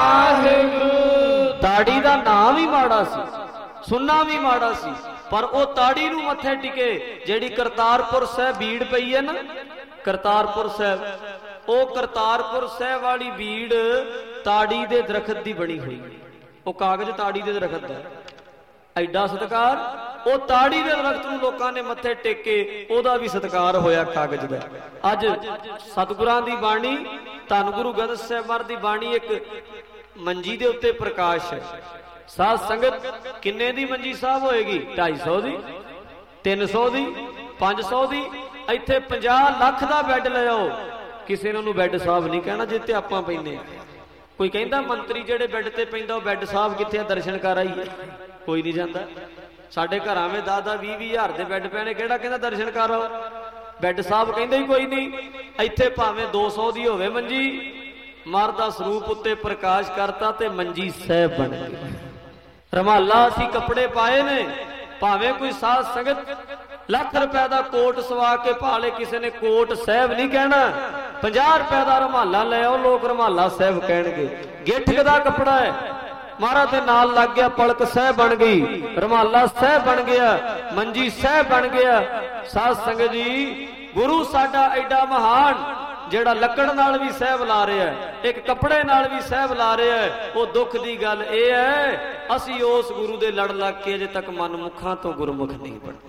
ਵਾਹਿਗੁਰੂ। ਤਾੜੀ ਦਾ ਨਾਂ ਵੀ ਮਾੜਾ ਸੀ, ਸੁਣਨਾ ਵੀ ਮਾੜਾ ਸੀ, ਪਰ ਉਹ ਤਾੜੀ ਨੂੰ ਮੱਥੇ ਟਿਕੇ। ਜਿਹੜੀ ਕਰਤਾਰਪੁਰ ਸਾਹਿਬ ਬੀੜ ਪਈ ਹੈ ਨਾ, ਕਰਤਾਰਪੁਰ ਸਾਹਿਬ, ਉਹ ਕਰਤਾਰਪੁਰ ਸਾਹਿਬ ਵਾਲੀ ਬੀੜ ਤਾੜੀ ਦੇ ਦਰਖਤ ਦੀ ਬਣੀ ਹੋਈ। ਉਹ ਕਾਗਜ਼ ਤਾੜੀ ਦੇ ਦਰਖਤ ਦਾ, ਐਡਾ ਸਤਿਕਾਰ। ਉਹ ਤਾੜੀ ਦੇ ਦਰਖਤ ਨੂੰ ਲੋਕਾਂ ਨੇ ਮੱਥੇ ਟੇਕੇ, ਉਹਦਾ ਵੀ ਸਤਿਕਾਰ ਹੋਇਆ ਕਾਗਜ਼ ਦਾ। ਅੱਜ ਸਤਿਗੁਰਾਂ ਦੀ ਬਾਣੀ, ਧੰਨ ਗੁਰੂ ਗ੍ਰੰਥ ਸਾਹਿਬ ਮਹਾਰਾਜ ਦੀ ਬਾਣੀ ਇੱਕ ਮੰਜੀ ਦੇ ਉੱਤੇ ਪ੍ਰਕਾਸ਼ ਹੈ। ਸਾਧ ਸੰਗਤ ਕਿੰਨੇ ਦੀ ਮੰਜੀ ਸਾਹਿਬ ਹੋਏਗੀ? ਢਾਈ ਸੌ ਦੀ, ਤਿੰਨ ਸੌ ਦੀ, ਪੰਜ ਸੌ ਦੀ। ਇੱਥੇ ਪੰਜਾਹ ਲੱਖ ਦਾ ਬੈੱਡ ਲੈ ਆਓ, ਕਿਸੇ ਨੇ ਉਹਨੂੰ ਬੈੱਡ ਸਾਹਿਬ ਨਹੀਂ ਕਹਿਣਾ ਜਿੱਤੇ ਆਪਾਂ ਪੈਂਦੇ। ਕੋਈ ਕਹਿੰਦਾ ਮੰਤਰੀ ਜਿਹੜੇ ਬੈੱਡ ਤੇ ਪੈਂਦਾ ਉਹ ਬੈੱਡ ਸਾਹਿਬ ਕਿੱਥੇ ਆ, ਦਰਸ਼ਨ ਕਰ ਆਈਏ? ਕੋਈ ਨਹੀਂ ਜਾਂਦਾ। ਸਾਡੇ ਘਰਾਂ ਵਿੱਚ ਦਸ ਦਸ ਵੀਹ ਵੀਹ ਹਜ਼ਾਰ ਦੇ ਬੈੱਡ ਪੈਣੇ, ਕਿਹੜਾ ਕਹਿੰਦਾ ਦਰਸ਼ਨ ਕਰ ਆਓ? ਬੈੱਡ ਸਾਹਿਬ ਕਹਿੰਦੇ ਹੀ ਕੋਈ ਨਹੀਂ। ਇੱਥੇ ਭਾਵੇਂ ਦੋ ਸੌ ਦੀ ਹੋਵੇ ਮੰਜੀ, ਮਹਾਰਾਜ ਦਾ ਸਰੂਪ ਉੱਤੇ ਪ੍ਰਕਾਸ਼ ਕਰਤਾ ਤੇ ਮੰਜੀ ਸਾਹਿਬ ਬਣ ਗਈ। ਰਮਾਲਾ ਅਸੀਂ ਕੱਪੜੇ ਪਾਏ ਨੇ, ਭਾਵੇਂ ਕੋਈ ਸਾਧ ਸੰਗਤ ਲੱਖ ਰੁਪਏ ਦਾ ਕੋਟ ਸਵਾ ਕੇ ਪਾ ਲੇ, ਕਿਸੇ ਨੇ ਕੋਟ ਸਾਹਿਬ ਨਹੀਂ ਕਹਿਣਾ। ਪੰਜਾਹ ਰੁਪਏ ਦਾ ਰਮਾਲਾ ਲੈ ਆਓ, ਲੋਕ ਰਮਾਲਾ ਸਾਹਿਬ ਕਹਿਣਗੇ। ਗਿੱਠਕ ਦਾ ਕੱਪੜਾ ਹੈ, ਮਹਾਰਾਜ ਦੇ ਨਾਲ ਲੱਗ ਗਿਆ, ਪਲਕ ਸਾਹਿਬ ਬਣ ਗਈ, ਰਮਾਲਾ ਸਾਹਿਬ ਬਣ ਗਿਆ, ਮੰਜੀ ਸਾਹਿਬ ਬਣ ਗਿਆ। ਸਾਧ ਸੰਗਤ ਜੀ, ਗੁਰੂ ਸਾਡਾ ਐਡਾ ਮਹਾਨ, ਜਿਹੜਾ ਲੱਕੜ ਨਾਲ ਵੀ ਸਾਹਿਬ ਲਾ ਰਿਹਾ, ਇੱਕ ਕੱਪੜੇ ਨਾਲ ਵੀ ਸਾਹਿਬ ਲਾ ਰਿਹਾ। ਉਹ ਦੁੱਖ ਦੀ ਗੱਲ ਇਹ ਹੈ, ਅਸੀਂ ਉਸ ਗੁਰੂ ਦੇ ਲੜ ਲੱਗ ਕੇ ਅਜੇ ਤੱਕ ਮਨਮੁਖਾਂ ਤੋਂ ਗੁਰਮੁਖ ਨਹੀਂ ਬਣੇ।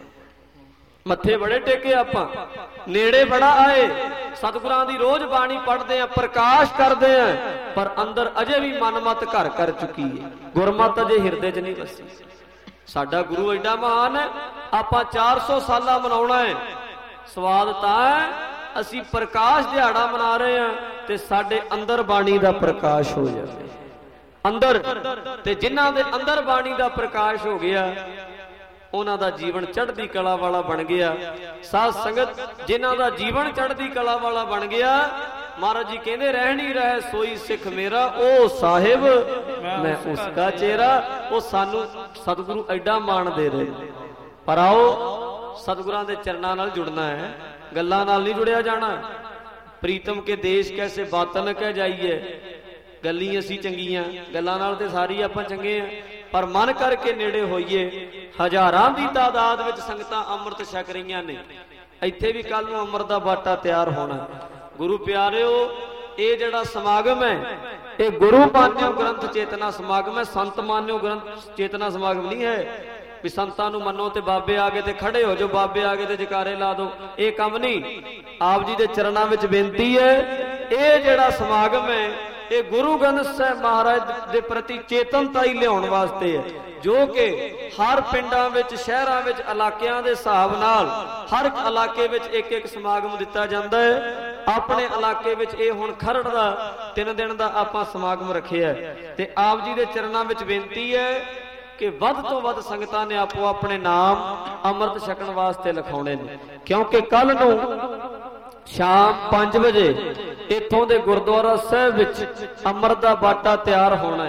ਮੱਥੇ ਬੜੇ ਟੇਕੇ ਆਪਾਂ, ਨੇੜੇ ਬੜਾ ਆਏ, ਸਤਿਗੁਰਾਂ ਦੀ ਰੋਜ਼ ਬਾਣੀ ਪੜ੍ਹਦੇ ਆ, ਪ੍ਰਕਾਸ਼ ਕਰਦੇ ਆ, ਪਰ ਅੰਦਰ ਅਜੇ ਵੀ ਮਨਮਤ ਘਰ ਕਰ ਚੁੱਕੀ ਹੈ, ਗੁਰਮਤ ਅਜੇ ਹਿਰਦੇ 'ਚ ਨਹੀਂ ਵਸੀ। ਸਾਡਾ ਗੁਰੂ ਐਡਾ ਮਹਾਨ ਹੈ, ਆਪਾਂ ਚਾਰ ਸੌ ਸਾਲਾ ਮਨਾਉਣਾ ਹੈ। ਸਵਾਦ ਤਾਂ ਹੈ ਅਸੀਂ ਪ੍ਰਕਾਸ਼ ਦਿਹਾੜਾ ਮਨਾ ਰਹੇ ਹਾਂ ਤੇ ਸਾਡੇ ਅੰਦਰ ਬਾਣੀ ਦਾ ਪ੍ਰਕਾਸ਼ ਹੋ ਜਾਵੇ ਅੰਦਰ। ਤੇ ਜਿਨ੍ਹਾਂ ਦੇ ਅੰਦਰ ਬਾਣੀ ਦਾ ਪ੍ਰਕਾਸ਼ ਹੋ ਗਿਆ, ਉਹਨਾਂ ਦਾ ਜੀਵਨ ਚੜ੍ਹਦੀ ਕਲਾ ਵਾਲਾ ਬਣ ਗਿਆ। ਸਾਧ ਸੰਗਤ, ਜਿਨ੍ਹਾਂ ਦਾ ਜੀਵਨ ਚੜ੍ਹਦੀ ਕਲਾ ਵਾਲਾ ਬਣ ਗਿਆ, ਮਹਾਰਾਜ ਜੀ ਕਹਿੰਦੇ ਰਹਿ ਨਹੀਂ ਰਹੇ ਸੋਈ ਸਿੱਖ ਮੇਰਾ, ਉਹ ਸਾਹਿਬ ਮੈਂ ਉਸਕਾ ਚਿਹਰਾ। ਉਹ ਸਾਨੂੰ ਸਤਿਗੁਰੂ ਐਡਾ ਮਾਣ ਦੇ ਰਹੇ। ਪਰ ਆਓ ਸਤਿਗੁਰਾਂ ਦੇ ਚਰਨਾਂ ਨਾਲ ਜੁੜਨਾ ਹੈ, ਗੱਲਾਂ ਨਾਲ ਨਹੀਂ ਜੁੜਿਆ ਜਾਣਾ। ਪ੍ਰੀਤਮ ਕੇ ਦੇਸ਼ ਕੈਸੇ ਬਾਤਨ ਕਹਿ ਜਾਈਏ, ਗੱਲੀ ਅਸੀਂ ਚੰਗੀਆਂ, ਗੱਲਾਂ ਨਾਲ ਤੇ ਸਾਰੀ ਆਪਾਂ ਚੰਗੇ ਆ, ਪਰ ਮਨ ਕਰਕੇ ਨੇੜੇ ਹੋਈਏ। ਹਜ਼ਾਰਾਂ ਦੀ ਤਾਦਾਦ ਵਿੱਚ ਸੰਗਤਾਂ ਅੰਮ੍ਰਿਤ ਛਕ ਰਹੀਆਂ ਨੇ। ਇੱਥੇ ਵੀ ਕੱਲ ਨੂੰ ਅੰਮ੍ਰਿਤ ਦਾ ਬਾਟਾ ਤਿਆਰ ਹੋਣਾ। ਗੁਰੂ ਪਿਆਰਿਓ, ਇਹ ਜਿਹੜਾ ਸਮਾਗਮ ਹੈ, ਇਹ ਗੁਰੂ ਮਾਨਿਓ ਗ੍ਰੰਥ ਚੇਤਨਾ ਸਮਾਗਮ ਹੈ, ਸੰਤ ਮਾਨਿਓ ਗ੍ਰੰਥ ਚੇਤਨਾ ਸਮਾਗਮ ਨਹੀਂ ਹੈ ਵੀ ਸੰਤਾਂ ਨੂੰ ਮੰਨੋ ਤੇ ਬਾਬੇ ਆ ਗਏ ਤੇ ਖੜੇ ਹੋ ਜਾਓ, ਬਾਬੇ ਆ ਗਏ ਤੇ ਜਕਾਰੇ ਲਾ ਦਿਓ। ਇਹ ਕੰਮ ਨਹੀਂ। ਆਪ ਜੀ ਦੇ ਚਰਨਾਂ ਵਿੱਚ ਬੇਨਤੀ ਹੈ, ਇਹ ਜਿਹੜਾ ਸਮਾਗਮ ਹੈ, ਇਹ ਗੁਰੂ ਗ੍ਰੰਥ ਸਾਹਿਬ ਮਹਾਰਾਜ ਦੇ ਪ੍ਰਤੀ ਚੇਤਨਤਾ ਹੀ ਲਿਆਉਣ ਵਾਸਤੇ ਹੈ, ਜੋ ਕਿ ਹਰ ਪਿੰਡਾਂ ਵਿੱਚ, ਸ਼ਹਿਰਾਂ ਵਿੱਚ, ਇਲਾਕਿਆਂ ਦੇ ਹਿਸਾਬ ਨਾਲ ਹਰ ਇੱਕ ਇਲਾਕੇ ਵਿੱਚ ਇੱਕ ਇੱਕ ਸਮਾਗਮ ਦਿੱਤਾ ਜਾਂਦਾ ਹੈ। ਆਪਣੇ ਇਲਾਕੇ ਵਿੱਚ ਇਹ ਹੁਣ ਖਰੜ ਦਾ ਤਿੰਨ ਦਿਨ ਦਾ ਆਪਾਂ ਸਮਾਗਮ ਰੱਖਿਆ ਤੇ ਆਪ ਜੀ ਦੇ ਚਰਨਾਂ ਵਿੱਚ ਬੇਨਤੀ ਹੈ ਕਿ ਵੱਧ ਤੋਂ ਵੱਧ ਸੰਗਤਾਂ ਨੇ ਆਪੋ ਆਪਣੇ ਨਾਮ ਅੰਮ੍ਰਿਤ ਛਕਣ ਵਾਸਤੇ ਲਿਖਾਉਣੇ ਨੇ, ਕਿਉਂਕਿ ਕੱਲ ਨੂੰ ਸ਼ਾਮ ਪੰਜ ਵਜੇ ਇੱਥੋਂ ਦੇ ਗੁਰਦੁਆਰਾ ਸਾਹਿਬ ਵਿੱਚ ਅੰਮ੍ਰਿਤ ਦਾ ਬਾਟਾ ਤਿਆਰ ਹੋਣਾ ਹੈ।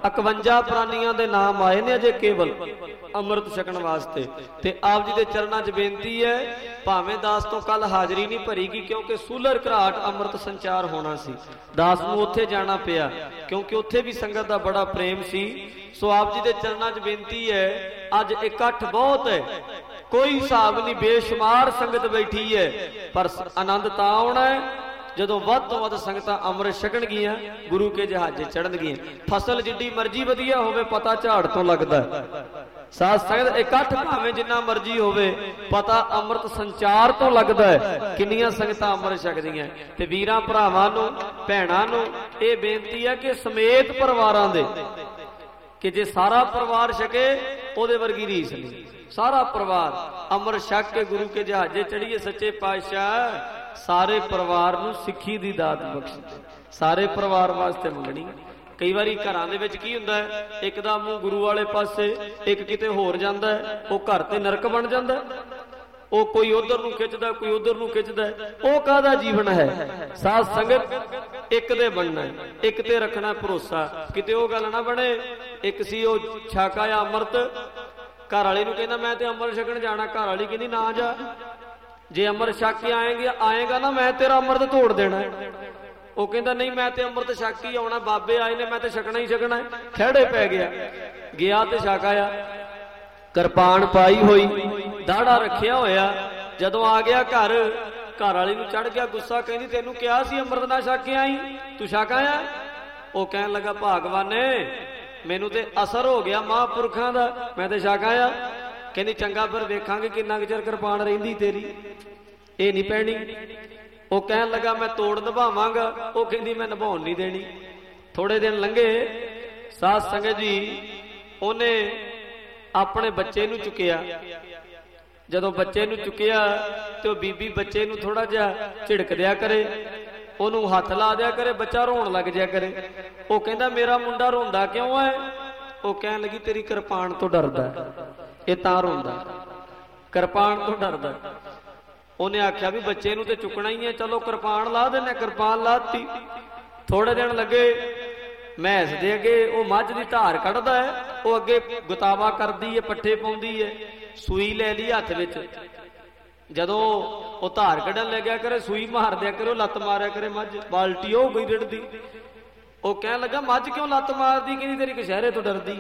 ਇਕਵੰਜਾ ਪ੍ਰਾਨੀਆਂ ਦੇ ਨਾਮ ਆਏ ਨੇ ਅਜੇ ਕੇਵਲ ਅੰਮ੍ਰਿਤ ਛਕਣ ਵਾਸਤੇ। ਤੇ ਆਪ ਜੀ ਦੇ ਚਰਨਾਂ 'ਚ ਬੇਨਤੀ ਹੈ, ਭਾਵੇਂ ਦਾਸ ਤੋਂ ਕੱਲ ਹਾਜ਼ਰੀ ਨਹੀਂ ਭਰੀਗੀ ਕਿਉਂਕਿ ਸੂਲਰ ਘਰਾਟ ਅੰਮ੍ਰਿਤ ਸੰਚਾਰ ਹੋਣਾ ਸੀ, ਦਾਸ ਨੂੰ ਉੱਥੇ ਜਾਣਾ ਪਿਆ ਕਿਉਂਕਿ ਉੱਥੇ ਵੀ ਸੰਗਤ ਦਾ ਬੜਾ ਪ੍ਰੇਮ ਸੀ। ਸੋ ਆਪ ਜੀ ਦੇ ਚਰਨਾਂ 'ਚ ਬੇਨਤੀ ਹੈ, ਅੱਜ ਇਕੱਠ ਬਹੁਤ ਹੈ, ਕੋਈ ਹਿਸਾਬ ਨਹੀਂ, ਬੇਸ਼ੁਮਾਰ ਸੰਗਤ ਬੈਠੀ ਹੈ, ਪਰ ਆਨੰਦ ਤਾਂ ਆਉਣਾ ਹੈ ਜਦੋਂ ਵੱਧ ਤੋਂ ਵੱਧ ਸੰਗਤਾਂ ਅੰਮ੍ਰਿਤ ਛਕਣਗੀਆਂ, ਗੁਰੂ ਕੇ ਜਹਾਜ਼ੇ ਚੜਨਗੀਆਂ। ਫਸਲ ਜਿੱਡੀ ਮਰਜ਼ੀ ਵਧੀਆ ਹੋਵੇ ਪਤਾ ਝਾੜ ਤੋਂ ਲੱਗਦਾ। ਸਾਧ ਸੰਗਤ ਇਕੱਠ ਭਾਵੇਂ ਜਿੰਨਾ ਮਰਜ਼ੀ ਹੋਵੇ, ਪਤਾ ਅੰਮ੍ਰਿਤ ਸੰਚਾਰ ਤੋਂ ਲੱਗਦਾ ਹੈ ਕਿੰਨੀਆਂ ਸੰਗਤਾਂ ਅੰਮ੍ਰਿਤ ਛਕਦੀਆਂ। ਤੇ ਵੀਰਾਂ ਭਰਾਵਾਂ ਨੂੰ, ਭੈਣਾਂ ਨੂੰ ਇਹ ਬੇਨਤੀ ਹੈ ਕਿ ਸਮੇਤ ਪਰਿਵਾਰਾਂ ਦੇ, ਕਿ ਜੇ ਸਾਰਾ ਪਰਿਵਾਰ ਛਕੇ ਉਹਦੇ ਵਰਗੀ ਰੀਸ ਨਹੀਂ। ਸਾਰਾ ਪਰਿਵਾਰ ਅੰਮ੍ਰਿਤ ਛਕ ਕੇ ਗੁਰੂ ਕੇ ਜਹਾਜ਼ੇ ਚੜੀਏ। ਸੱਚੇ ਪਾਤਸ਼ਾਹ ਸਾਰੇ ਪਰਿਵਾਰ ਨੂੰ ਸਿੱਖੀ ਦੀ ਦਾਤ ਬਖਸ਼ ਦੇ, ਸਾਰੇ ਪਰਿਵਾਰ ਵਾਸਤੇ ਮੰਗਣੀ। ਕਈ ਵਾਰੀ ਘਰਾਂ ਦੇ ਵਿੱਚ ਕੀ ਹੁੰਦਾ ਹੈ, ਇੱਕ ਦਾ ਮੂੰਹ ਗੁਰੂ ਵਾਲੇ ਪਾਸੇ, ਇੱਕ ਕਿਤੇ ਹੋਰ ਜਾਂਦਾ ਹੈ, ਉਹ ਘਰ ਤੇ ਨਰਕ ਬਣ ਜਾਂਦਾ। ਉਹ ਕੋਈ ਉਧਰ ਨੂੰ ਖਿੱਚਦਾ, ਕੋਈ ਉਧਰ ਨੂੰ ਖਿੱਚਦਾ, ਉਹ ਕਾਹਦਾ ਜੀਵਨ ਹੈ। ਸਾਧ ਸੰਗਤ ਇੱਕ ਦੇ ਬਣਨਾ, ਇੱਕ ਤੇ ਰੱਖਣਾ ਭਰੋਸਾ, ਕਿਤੇ ਉਹ ਗੱਲ ਨਾ ਬਣੇ। ਇੱਕ ਸੀ ਉਹ ਛਕ ਆਇਆ ਅੰਮ੍ਰਿਤ, ਘਰ ਵਾਲੇ ਨੂੰ ਕਹਿੰਦਾ ਮੈਂ ਤੇ ਅੰਮ੍ਰਿਤ ਛਕਣ ਜਾਣਾ, ਘਰ ਵਾਲੀ ਕਹਿੰਦੀ ਨਾ ਜਾ, ਜੇ ਅੰਮ੍ਰਿਤ ਛਕ ਕੇ ਆਏਗਾ ਆਏਗਾ ਨਾ ਮੈਂ ਤੇਰਾ ਅੰਮ੍ਰਿਤ ਤੋੜ ਦੇਣਾ। ਉਹ ਕਹਿੰਦਾ ਨਹੀਂ ਮੈਂ ਤੇ ਅੰਮ੍ਰਿਤ ਛਕ ਹੀ ਆਉਣਾ, ਬਾਬੇ ਆਏ ਨੇ ਮੈਂ ਤੇ ਛਕਣਾ ਹੀ ਛਕਣਾ। ਖਹਿੜੇ ਪੈ ਗਿਆ, ਗਿਆ ਤੇ ਛਕ ਆਇਆ, ਕਿਰਪਾਨ ਪਾਈ ਹੋਈ, ਦਾੜਾ ਰੱਖਿਆ ਹੋਇਆ। ਜਦੋਂ ਆ ਗਿਆ ਘਰ, ਘਰ ਵਾਲੀ ਨੂੰ ਚੜ ਗਿਆ ਗੁੱਸਾ, ਕਹਿੰਦੀ ਤੈਨੂੰ ਕਿਹਾ ਸੀ ਅੰਮ੍ਰਿਤ ਨਾ ਛਕ ਕੇ ਆਈ, ਤੂੰ ਛਕ ਆਇਆ। ਉਹ ਕਹਿਣ ਲੱਗਾ ਭਾਗਵਾਨੇ ਮੈਨੂੰ ਤੇ ਅਸਰ ਹੋ ਗਿਆ ਮਹਾਂਪੁਰਖਾਂ ਦਾ, ਮੈਂ ਤੇ ਛਕ ਆਇਆ। ਕਹਿੰਦੀ ਚੰਗਾ ਫਿਰ ਵੇਖਾਂਗੇ ਕਿੰਨਾ ਕੁ ਚਿਰ ਕਿਰਪਾਨ ਰਹਿੰਦੀ ਤੇਰੀ, ਇਹ ਨਹੀਂ ਪੈਣੀ। ਉਹ ਕਹਿਣ ਲੱਗਾ ਮੈਂ ਤੋੜ ਨਿਭਾਵਾਂਗਾ, ਉਹ ਕਹਿੰਦੀ ਮੈਂ ਨਿਭਾਉਣ ਨਹੀਂ ਦੇਣੀ। ਥੋੜੇ ਦਿਨ ਲੰਘੇ, ਸਾਧ ਸੰਗਤ ਜੀ ਉਹਨੇ ਆਪਣੇ ਬੱਚੇ ਨੂੰ ਚੁੱਕਿਆ। ਜਦੋਂ ਬੱਚੇ ਨੂੰ ਚੁੱਕਿਆ ਤੇ ਉਹ ਬੀਬੀ ਬੱਚੇ ਨੂੰ ਥੋੜਾ ਜਿਹਾ ਝਿੜਕ ਦਿਆ ਕਰੇ, ਉਹਨੂੰ ਹੱਥ ਲਾ ਦਿਆ ਕਰੇ, ਬੱਚਾ ਰੋਣ ਲੱਗ ਜਾਇਆ ਕਰੇ। ਉਹ ਕਹਿੰਦਾ ਮੇਰਾ ਮੁੰਡਾ ਰੋਂਦਾ ਕਿਉਂ ਹੈ? ਉਹ ਕਹਿਣ ਲੱਗੀ ਤੇਰੀ ਕਿਰਪਾਨ ਤੋਂ ਡਰਦਾ, ਇਹ ਤਾਂ ਰੋਂਦਾ, ਕਿਰਪਾਨ ਤੋਂ ਡਰਦਾ। ਉਹਨੇ ਆਖਿਆ ਵੀ ਬੱਚੇ ਨੂੰ ਤੇ ਚੁੱਕਣਾ ਹੀ ਹੈ, ਚਲੋ ਕਿਰਪਾਨ ਲਾ ਦਿੰਦੇ। ਕਿਰਪਾਨ ਲਾਤੀ। ਥੋੜੇ ਦਿਨ ਲੱਗੇ, ਮੈਂਸ ਦੇ ਅੱਗੇ ਉਹ ਮੱਝ ਦੀ ਧਾਰ ਕੱਢਦਾ ਹੈ, ਉਹ ਅੱਗੇ ਗੁਤਾਵਾ ਕਰਦੀ ਹੈ, ਪੱਠੇ ਪਾਉਂਦੀ ਹੈ, ਸੂਈ ਲੈ ਲਈ ਹੱਥ ਵਿੱਚ। ਜਦੋਂ ਉਹ ਧਾਰ ਕੱਢਣ ਲੱਗਿਆ ਕਰੇ, ਸੂਈ ਮਾਰ ਦਿਆ ਕਰੇ, ਉਹ ਲੱਤ ਮਾਰਿਆ ਕਰੇ, ਮੱਝ ਬਾਲਟੀ ਉਹ ਗਈ ਰਿੜਦੀ। ਉਹ ਕਹਿਣ ਲੱਗਾ ਮੱਝ ਕਿਉਂ ਲੱਤ ਮਾਰਦੀ? ਕਹਿੰਦੀ ਤੇਰੀ ਕਸ਼ਹਿਰੇ ਤੋਂ ਡਰਦੀ।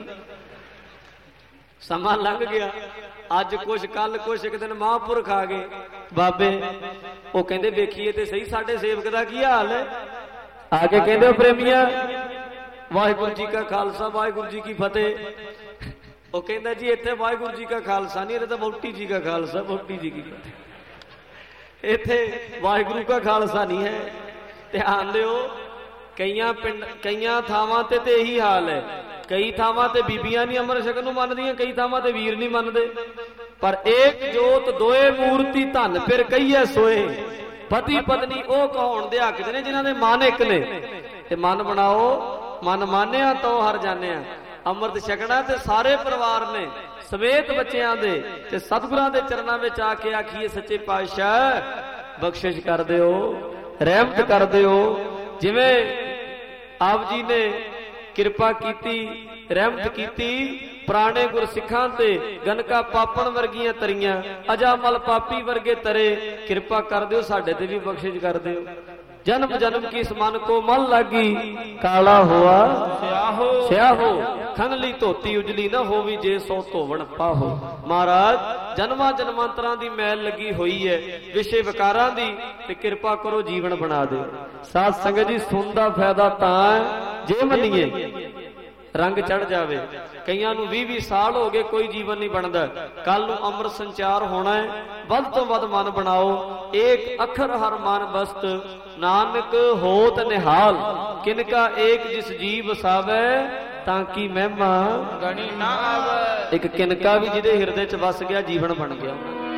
ਸਮਾਂ ਲੰਘ ਗਿਆ, ਅੱਜ ਕੁਛ ਕੱਲ ਕੁਛ, ਇੱਕ ਦਿਨ ਮਹਾਂਪੁਰਖ ਆ ਗਏ ਬਾਬੇ। ਉਹ ਕਹਿੰਦੇ ਵੇਖੀਏ ਤੇ ਸਹੀ ਸਾਡੇ ਸੇਵਕ ਦਾ ਕੀ ਹਾਲ ਹੈ। ਆ ਕੇ ਕਹਿੰਦੇ ਪ੍ਰੇਮੀਆਂ ਵਾਹਿਗੁਰੂ ਜੀ ਕਾ ਖਾਲਸਾ ਵਾਹਿਗੁਰੂ ਜੀ ਕੀ ਫਤਿਹ। ਉਹ ਕਹਿੰਦਾ ਜੀ ਇੱਥੇ ਵਾਹਿਗੁਰੂ ਜੀ ਕਾ ਖਾਲਸਾ ਨਹੀਂ, ਇਹਦੇ ਤਾਂ ਵਹੁਟੀ ਜੀ ਕਾ ਖਾਲਸਾ, ਵਹੁਟੀ ਜੀ ਕੀ ਫਤਿਹ। ਇੱਥੇ ਵਾਹਿਗੁਰੂ ਕਾ ਖਾਲਸਾ ਨਹੀਂ ਹੈ। ਧਿਆਨ ਦਿਓ, ਕਈਆਂ ਪਿੰਡ ਕਈਆਂ ਥਾਵਾਂ ਤੇ ਤੇ ਇਹੀ ਹਾਲ ਹੈ। ਕਈ ਥਾਵਾਂ ਤੇ ਬੀਬੀਆਂ ਨਹੀਂ ਅੰਮ੍ਰਿਤ ਛਕਣ ਨੂੰ ਮੰਨਦੀਆਂ, ਕਈ ਥਾਵਾਂ ਤੇ ਵੀਰ ਨਹੀਂ ਮੰਨਦੇ। ਪਰ ਏਕ ਜੋਤ ਦੋਏ ਮੂਰਤੀ ਧਨ ਫਿਰ ਕਹੀਏ ਸੋਏ। ਪਤੀ ਪਤਨੀ ਉਹ ਕਹਾਉਣ ਦੇ ਹੱਕ ਨੇ ਜਿਨ੍ਹਾਂ ਦੇ ਮਨ ਇੱਕ ਨੇ। ਤੇ ਮਨ ਬਣਾਓ, ਮਨ ਮਾਨਿਆ ਤਾਂ ਹਰ ਜਾਣਿਆ। ਅੰਮ੍ਰਿਤ ਛਕਣਾ ਤੇ ਸਾਰੇ ਪਰਿਵਾਰ ਨੇ ਸਮੇਤ ਬੱਚਿਆਂ ਦੇ, ਤੇ ਸਤਿਗੁਰਾਂ ਦੇ ਚਰਨਾਂ ਵਿੱਚ ਆ ਕੇ ਆਖੀਏ ਸੱਚੇ ਪਾਤਸ਼ਾਹ ਬਖਸ਼ਿਸ਼ ਕਰ ਦਿਓ, ਰਹਿਮਤ ਕਰ ਦਿਓ। ਜਿਵੇਂ ਆਪ ਜੀ ਨੇ ਕਿਰਪਾ ਕੀਤੀ, ਰਹਿਮਤ ਕੀਤੀ ਪੁਰਾਣੇ ਗੁਰਸਿੱਖਾਂ ਤੇ, ਗਨਕਾ ਪਾਪਣ ਵਰਗੀਆਂ ਤਰੀਆਂ, ਅਜਾਮਲ ਪਾਪੀ ਵਰਗੇ ਤਰੇ, ਕਿਰਪਾ ਕਰ ਦਿਓ ਸਾਡੇ ਤੇ ਵੀ ਬਖਸ਼ਿਸ਼ ਕਰ ਦਿਓ। ਜਨਮ ਜਨਮ ਕੀ ਇਸ ਮਨ ਕੋ ਮਨ ਲਾਗੀ, ਕਾਲਾ ਹੋਆ ਸਿਆਹੋ ਸਿਆਹੋ, ਖੰਗਲੀ ਧੋਤੀ ਉਜਲੀ ਨਾ ਹੋਵੀ, ਜੇ ਸੋ ਧੋਵਣ ਪਾਹੋ। ਮਹਾਰਾਜ ਜਨਮਾਂ ਜਨਮਾਂਤਰਾਂ ਦੀ ਮੈਲ ਲੱਗੀ ਹੋਈ ਹੈ ਵਿਸ਼ੇ ਵਿਕਾਰਾਂ ਦੀ, ਤੇ ਕਿਰਪਾ ਕਰੋ ਜੀਵਨ ਬਣਾ ਦਿਓ। ਸਾਧ ਸੰਗਤ ਜੀ ਸੁਣ ਦਾ ਫਾਇਦਾ ਤਾਂ ਜੇ ਮੰਨੀਏ ਰੰਗ ਚੜ ਜਾਵੇ। ਕਈਆਂ ਨੂੰ ਵੀਹ ਵੀਹ ਸਾਲ ਹੋ ਗਏ ਕੋਈ ਜੀਵਨ ਨਹੀਂ ਬਣਦਾ। ਕੱਲ ਨੂੰ ਅੰਮ੍ਰਿਤ ਸੰਚਾਰ ਹੋਣਾ ਹੈ, ਵੱਧ ਤੋਂ ਵੱਧ ਮਨ ਬਣਾਓ। ਏਕ ਅੱਖਰ ਹਰ ਮਨ ਬਸਤ, ਨਾਨਕ ਹੋਤ ਨਿਹਾਲ, ਕਿਨਕਾ ਏਕ ਜਿਸ ਜੀਵ ਵਸਾਵੇ, ਤਾਂ ਕਿ ਮਹਿਮਾ ਗਣੀ ਨਾ ਆਵੇ। ਇੱਕ ਕਿਨਕਾ ਵੀ ਜਿਹਦੇ ਹਿਰਦੇ ਚ ਵਸ ਗਿਆ ਜੀਵਨ ਬਣ ਗਿਆ।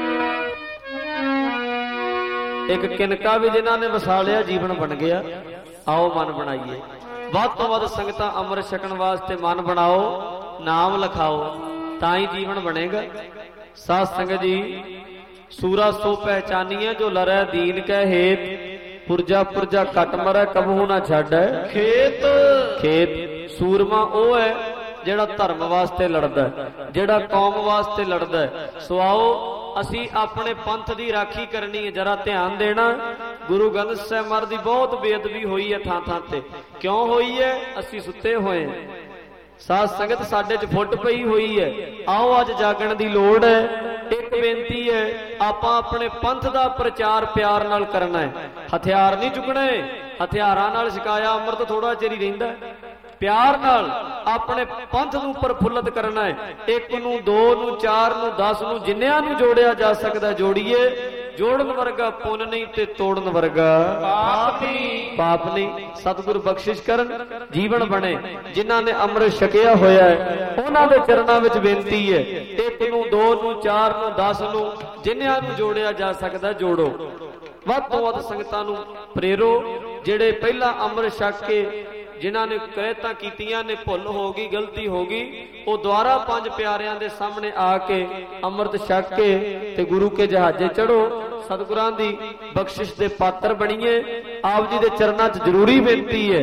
ਇੱਕ ਕਿਨਕਾ ਵੀ ਜਿਨ੍ਹਾਂ ਨੇ ਵਸਾ ਲਿਆ ਜੀਵਨ ਬਣ ਗਿਆ। ਆਓ ਮਨ ਬਣਾਈਏ, ਵੱਧ ਤੋਂ ਵੱਧ ਸੰਗਤਾਂ ਅੰਮ੍ਰਿਤ ਛਕਣ ਵਾਸਤੇ ਮਨ ਬਣਾਓ, ਨਾਮ ਲਿਖਾਓ, ਤਾਂ ਹੀ ਜੀਵਨ ਬਣੇਗਾ। ਸਾਧ ਸੰਗਤ ਜੀ ਸੂਰਾ ਸੋ ਪਹਿਚਾਨੀਏ, ਜੋ ਲਰੈ ਦੀਨ ਕੈ ਹੇਤ, ਪੁਰਜਾ ਪੁਰਜਾ ਕੱਟ ਮਰੈ ਕਬਹੂ ਨਾ ਛੱਡੈ ਖੇਤ ਖੇਤ। ਸੂਰਮਾ ਉਹ ਹੈ ਜਿਹੜਾ ਧਰਮ ਵਾਸਤੇ ਲੜਦਾ, ਜਿਹੜਾ ਕੌਮ ਵਾਸਤੇ ਲੜਦਾ। ਸੋ ਆਓ ਅਸੀਂ ਆਪਣੇ ਪੰਥ ਦੀ ਰਾਖੀ ਕਰਨੀ ਹੈ, ਜਰਾ ਧਿਆਨ ਦੇਣਾ। ਗੁਰੂ ਗ੍ਰੰਥ ਸਾਹਿਬ ਮਹਾਰਾਜ ਦੀ ਬਹੁਤ ਬੇਅਦਬੀ ਹੋਈ ਹੈ ਥਾਂ ਥਾਂ ਤੇ। ਕਿਉਂ ਹੋਈ ਹੈ? ਅਸੀਂ ਸੁੱਤੇ ਹੋਏ ਹਾਂ, ਸਾਧ ਸੰਗਤ ਸਾਡੇ 'ਚ ਫੁੱਟ ਪਈ ਹੋਈ ਹੈ। ਆਓ ਅੱਜ ਜਾਗਣ ਦੀ ਲੋੜ ਹੈ। ਇੱਕ ਬੇਨਤੀ ਹੈ, ਆਪਾਂ ਆਪਣੇ ਪੰਥ ਦਾ ਪ੍ਰਚਾਰ ਪਿਆਰ ਨਾਲ ਕਰਨਾ ਹੈ। ਹਥਿਆਰ ਨਹੀਂ ਚੁੱਕਣੇ, ਹਥਿਆਰਾਂ ਨਾਲ ਛਕਾਇਆ ਅੰਮ੍ਰਿਤ ਥੋੜਾ ਚਿਰ ਹੀ ਰਹਿੰਦਾ। ਪਿਆਰ ਨਾਲ ਆਪਣੇ ਪੰਥ ਨੂੰ ਪ੍ਰਫੁੱਲਤ ਕਰਨਾ ਹੈ। ਇੱਕ ਨੂੰ, ਦੋ ਨੂੰ, ਚਾਰ ਨੂੰ, ਦਸ ਨੂੰ, ਜਿੰਨਿਆਂ ਨੂੰ ਜੋੜਿਆ ਜਾ ਸਕਦਾ ਜੋੜੀਏ। ਜੋੜਨ ਵਰਗਾ ਪੁੰਨ ਨਹੀਂ ਤੇ ਤੋੜਨ ਵਰਗਾ ਪਾਪ ਨਹੀਂ, ਪਾਪ ਨਹੀਂ। ਸਤਿਗੁਰ ਬਖਸ਼ਿਸ਼ ਕਰਨ, ਜੀਵਨ ਬਣੇ। ਜਿਨ੍ਹਾਂ ਨੇ ਅੰਮ੍ਰਿਤ ਛਕਿਆ ਹੋਇਆ ਹੈ ਉਹਨਾਂ ਦੇ ਚਰਨਾਂ ਵਿੱਚ ਬੇਨਤੀ ਹੈ, ਇੱਕ ਨੂੰ, ਦੋ ਨੂੰ, ਚਾਰ ਨੂੰ, ਦਸ ਨੂੰ, ਜਿੰਨਿਆਂ ਨੂੰ ਜੋੜਿਆ ਜਾ ਸਕਦਾ ਜੋੜੋ। ਵੱਧ ਤੋਂ ਵੱਧ ਸੰਗਤਾਂ ਨੂੰ ਪ੍ਰੇਰੋ। ਜਿਹੜੇ ਪਹਿਲਾਂ ਅੰਮ੍ਰਿਤ ਛਕ ਕੇ ਜਿਨ੍ਹਾਂ ਨੇ ਕ੍ਰੈਤਾਂ ਕੀਤੀਆਂ ਨੇ, ਭੁੱਲ ਹੋ ਗਈ, ਗਲਤੀ ਹੋ ਗਈ, ਉਹ ਦੁਆਰਾ ਪੰਜ ਪਿਆਰਿਆਂ ਦੇ ਸਾਹਮਣੇ ਆ ਕੇ ਅੰਮ੍ਰਿਤ ਛਕ ਕੇ ਤੇ ਗੁਰੂ ਕੇ ਜਹਾਜ਼ੇ ਚੜੋ। ਸਤਿਗੁਰਾਂ ਦੀ ਬਖਸ਼ਿਸ਼ ਦੇ ਪਾਤਰ ਬਣੀਏ। ਆਪ ਜੀ ਦੇ ਚਰਨਾਂ 'ਚ ਜ਼ਰੂਰੀ ਬੇਨਤੀ ਹੈ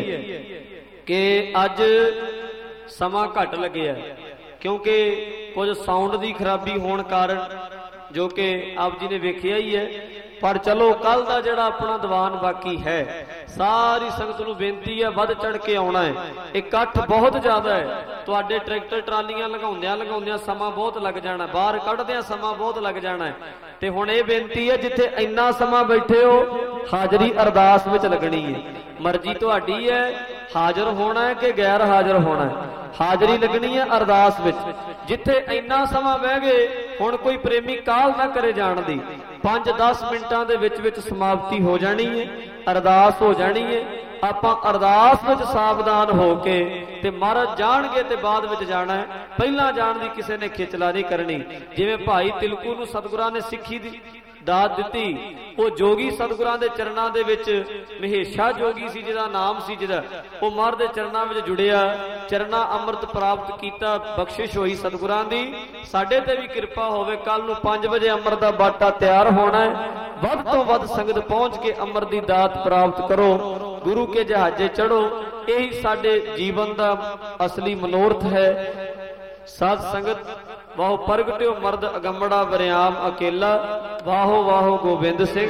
ਕਿ ਅੱਜ ਸਮਾਂ ਘੱਟ ਲੱਗਿਆ, ਕਿਉਂਕਿ ਕੁਝ ਸਾਊਂਡ ਦੀ ਖਰਾਬੀ ਹੋਣ ਕਾਰਨ, ਜੋ ਕਿ ਆਪ ਜੀ ਨੇ ਵੇਖਿਆ ਹੀ ਹੈ। ਪਰ ਚਲੋ ਕੱਲ ਦਾ ਜਿਹੜਾ ਆਪਣਾ ਦੀਵਾਨ ਬਾਕੀ ਹੈ, ਸਾਰੀ ਸੰਗਤ ਨੂੰ ਬੇਨਤੀ ਹੈ ਵੱਧ ਚੜ ਕੇ ਆਉਣਾ ਹੈ। ਇਕੱਠ ਬਹੁਤ ਜ਼ਿਆਦਾ ਹੈ। ਤੁਹਾਡੇ ਟਰੈਕਟਰ ਟਰਾਲੀਆਂ ਲਗਾਉਂਦਿਆਂ ਲਗਾਉਂਦਿਆਂ ਸਮਾਂ ਬਹੁਤ ਲੱਗ ਜਾਣਾ, ਬਾਹਰ ਕੱਢਦਿਆਂ ਸਮਾਂ ਬਹੁਤ ਲੱਗ ਜਾਣਾ ਹੈ। ਤੇ ਹੁਣ ਇਹ ਬੇਨਤੀ ਹੈ, ਜਿੱਥੇ ਇੰਨਾ ਸਮਾਂ ਬੈਠੇ ਹੋ, ਹਾਜ਼ਰੀ ਅਰਦਾਸ ਵਿੱਚ ਲੱਗਣੀ ਹੈ। ਮਰਜ਼ੀ ਤੁਹਾਡੀ ਹੈ, ਹਾਜ਼ਰ ਹੋਣਾ ਹੈ ਕਿ ਗੈਰ ਹਾਜ਼ਰ ਹੋਣਾ ਹੈ। ਹਾਜ਼ਰੀ ਲੱਗਣੀ ਹੈ ਅਰਦਾਸ ਵਿੱਚ। ਜਿੱਥੇ ਇੰਨਾ ਸਮਾਂ ਬਹਿ ਗਏ, ਹੁਣ ਕੋਈ ਪ੍ਰੇਮੀ ਕਾਹਲ ਨਾ ਕਰੇ ਜਾਣ ਦੀ। ਪੰਜ ਦਸ ਮਿੰਟਾਂ ਦੇ ਵਿੱਚ ਵਿੱਚ ਸਮਾਪਤੀ ਹੋ ਜਾਣੀ ਹੈ, ਅਰਦਾਸ ਹੋ ਜਾਣੀ ਹੈ। ਆਪਾਂ ਅਰਦਾਸ ਵਿੱਚ ਸਾਵਧਾਨ ਹੋ ਕੇ ਤੇ ਮਹਾਰਾਜ ਜਾਣਗੇ ਤੇ ਬਾਅਦ ਵਿੱਚ ਜਾਣਾ ਹੈ। ਪਹਿਲਾਂ ਜਾਣ ਦੀ ਕਿਸੇ ਨੇ ਖਿਚਲਾ ਨਹੀਂ ਕਰਨੀ। ਜਿਵੇਂ ਭਾਈ ਤਿਲਕੂ ਨੂੰ ਸਤਿਗੁਰਾਂ ਨੇ ਸਿੱਖੀ ਦੀ ਦਾਤ ਦਿੱਤੀ, ਉਹ ਜੋਗੀ ਸਤਿਗੁਰਾਂ ਦੇ ਚਰਨਾਂ ਦੇ ਵਿੱਚ ਮਹੇਸ਼ਾ ਜੋਗੀ ਸੀ, ਜਿਹਦਾ ਨਾਮ ਸੀ, ਜਿਹਦਾ ਉਹ ਮਹਾਰਾਜ ਦੇ ਚਰਨਾਂ ਵਿੱਚ ਜੁੜਿਆ, ਚਰਨਾਂ ਅੰਮ੍ਰਿਤ ਪ੍ਰਾਪਤ ਕੀਤਾ, ਬਖਸ਼ਿਸ਼ ਹੋਈ ਸਤਿਗੁਰਾਂ ਦੀ। ਸਾਡੇ ਤੇ ਵੀ ਕਿਰਪਾ ਹੋਵੇ। ਕੱਲ ਨੂੰ ਪੰਜ ਵਜੇ ਅੰਮ੍ਰਿਤ ਦਾ ਬਾਟਾ ਤਿਆਰ ਹੋਣਾ ਹੈ। ਵੱਧ ਤੋਂ ਵੱਧ ਸੰਗਤ ਪਹੁੰਚ ਕੇ ਅੰਮ੍ਰਿਤ ਦੀ ਦਾਤ ਪ੍ਰਾਪਤ ਕਰੋ, ਗੁਰੂ ਕੇ ਜਹਾਜ਼ੇ ਚੜੋ। ਇਹੀ ਸਾਡੇ ਜੀਵਨ ਦਾ ਅਸਲੀ ਮਨੋਰਥ ਹੈ। ਸਾਧ ਸੰਗਤ ਵਾਹੋ ਪ੍ਰਗਟਿਓ ਮਰਦ ਅਗੰਮੜਾ ਵਰਿਆਮ ਅਕੇਲਾ, ਵਾਹੋ ਵਾਹੋ ਗੋਬਿੰਦ ਸਿੰਘ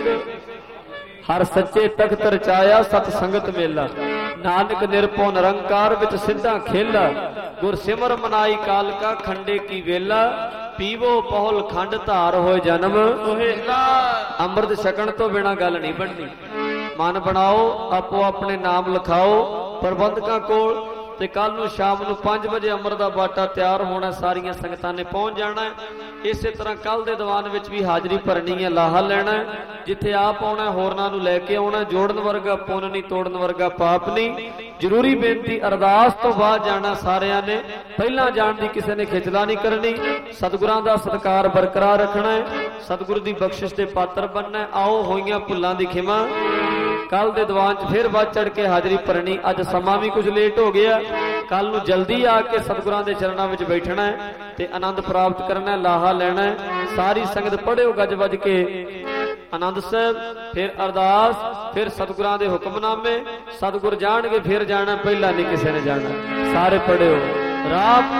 ਹਰ ਸੱਚੇ ਤਖਤ ਰਚਾਇਆ, ਸਤ ਸੰਗਤ ਮੇਲਾ। ਨਾਨਕ ਨਿਰਭਉ ਨਿਰੰਕਾਰ ਵਿੱਚ ਸਿੱਧਾ ਖੇਲਾ, ਗੁਰ ਸਿਮਰ ਮਨਾਈ ਕਾਲਕਾ ਖੰਡੇ ਕੀ ਵੇਲਾ। ਪੀਵੋ ਪਹੁਲ ਖੰਡ ਧਾਰ ਹੋਏ ਜਨਮ ਸੁਹੇਲਾ। ਅੰਮ੍ਰਿਤ ਛਕਣ ਤੋਂ ਬਿਨਾ ਗੱਲ ਨਹੀਂ ਬਣਨੀ। ਮਨ ਬਣਾਓ, ਆਪੋ ਆਪਣੇ ਨਾਮ ਲਿਖਾਓ ਪ੍ਰਬੰਧਕਾਂ ਕੋਲ। ਤੇ ਕੱਲ ਨੂੰ ਸ਼ਾਮ ਨੂੰ ਪੰਜ ਵਜੇ ਅੰਮ੍ਰਿਤ ਦਾ ਬਾਟਾ ਤਿਆਰ ਹੋਣਾ, ਸਾਰੀਆਂ ਸੰਗਤਾਂ ਨੇ ਪਹੁੰਚ ਜਾਣਾ। ਇਸੇ ਤਰ੍ਹਾਂ ਕੱਲ ਦੇ ਦੀਵਾਨ ਵਿੱਚ ਵੀ ਹਾਜ਼ਰੀ ਭਰਨੀ ਹੈ, ਲਾਹਾ ਲੈਣਾ। ਜਿੱਥੇ ਆਪ ਆਉਣਾ ਹੋਰਨਾਂ ਨੂੰ ਲੈ ਕੇ ਆਉਣਾ। ਜੋੜਨ ਵਰਗਾ ਪੁੰਨ ਨਹੀਂ, ਤੋੜਨ ਵਰਗਾ ਪਾਪ ਨਹੀਂ। ਜ਼ਰੂਰੀ ਬੇਨਤੀ, ਅਰਦਾਸ ਤੋਂ ਬਾਅਦ ਜਾਣਾ ਸਾਰਿਆਂ ਨੇ, ਪਹਿਲਾਂ ਜਾਣ ਦੀ ਕਿਸੇ ਨੇ ਖਿਚਲਾ ਨਹੀਂ ਕਰਨੀ। ਸਤਿਗੁਰਾਂ ਦਾ ਸਤਿਕਾਰ ਬਰਕਰਾਰ ਰੱਖਣਾ ਹੈ, ਸਤਿਗੁਰੂ ਦੀ ਬਖਸ਼ਿਸ਼ ਦੇ ਪਾਤਰ ਬਣਨਾ। ਆਓ ਹੋਈਆਂ ਭੁੱਲਾਂ ਦੀ ਖਿਮਾ। ਕੱਲ ਦੇ ਦੀਵਾਨ 'ਚ ਫਿਰ ਵੱਧ ਚੜ ਕੇ ਹਾਜ਼ਰੀ ਭਰਨੀ। ਅੱਜ ਸਮਾਂ ਵੀ ਕੁਝ ਲੇਟ ਹੋ ਗਿਆ। ਕੱਲ ਨੂੰ ਜਲਦੀ ਆ ਕੇ ਸਤਿਗੁਰਾਂ ਦੇ ਚਰਨਾਂ ਵਿੱਚ ਬੈਠਣਾ ਹੈ ਤੇ ਆਨੰਦ ਪ੍ਰਾਪਤ ਕਰਨਾ, ਲਾਹਾ ਲੈਣਾ ਹੈ। ਸਾਰੀ ਸੰਗਤ ਪੜ੍ਹਿਓ ਗੱਜ ਵੱਜ ਕੇ ਆਨੰਦ ਸਾਹਿਬ, ਫਿਰ ਅਰਦਾਸ, ਫਿਰ ਸਤਿਗੁਰਾਂ ਦੇ ਹੁਕਮਨਾਮੇ। ਸਤਿਗੁਰ ਜਾਣਗੇ ਫਿਰ ਜਾਣਾ, ਪਹਿਲਾਂ ਨਹੀਂ ਕਿਸੇ ਨੇ ਜਾਣਾ। ਸਾਰੇ ਪੜ੍ਹਿਓ। ਰਾਮ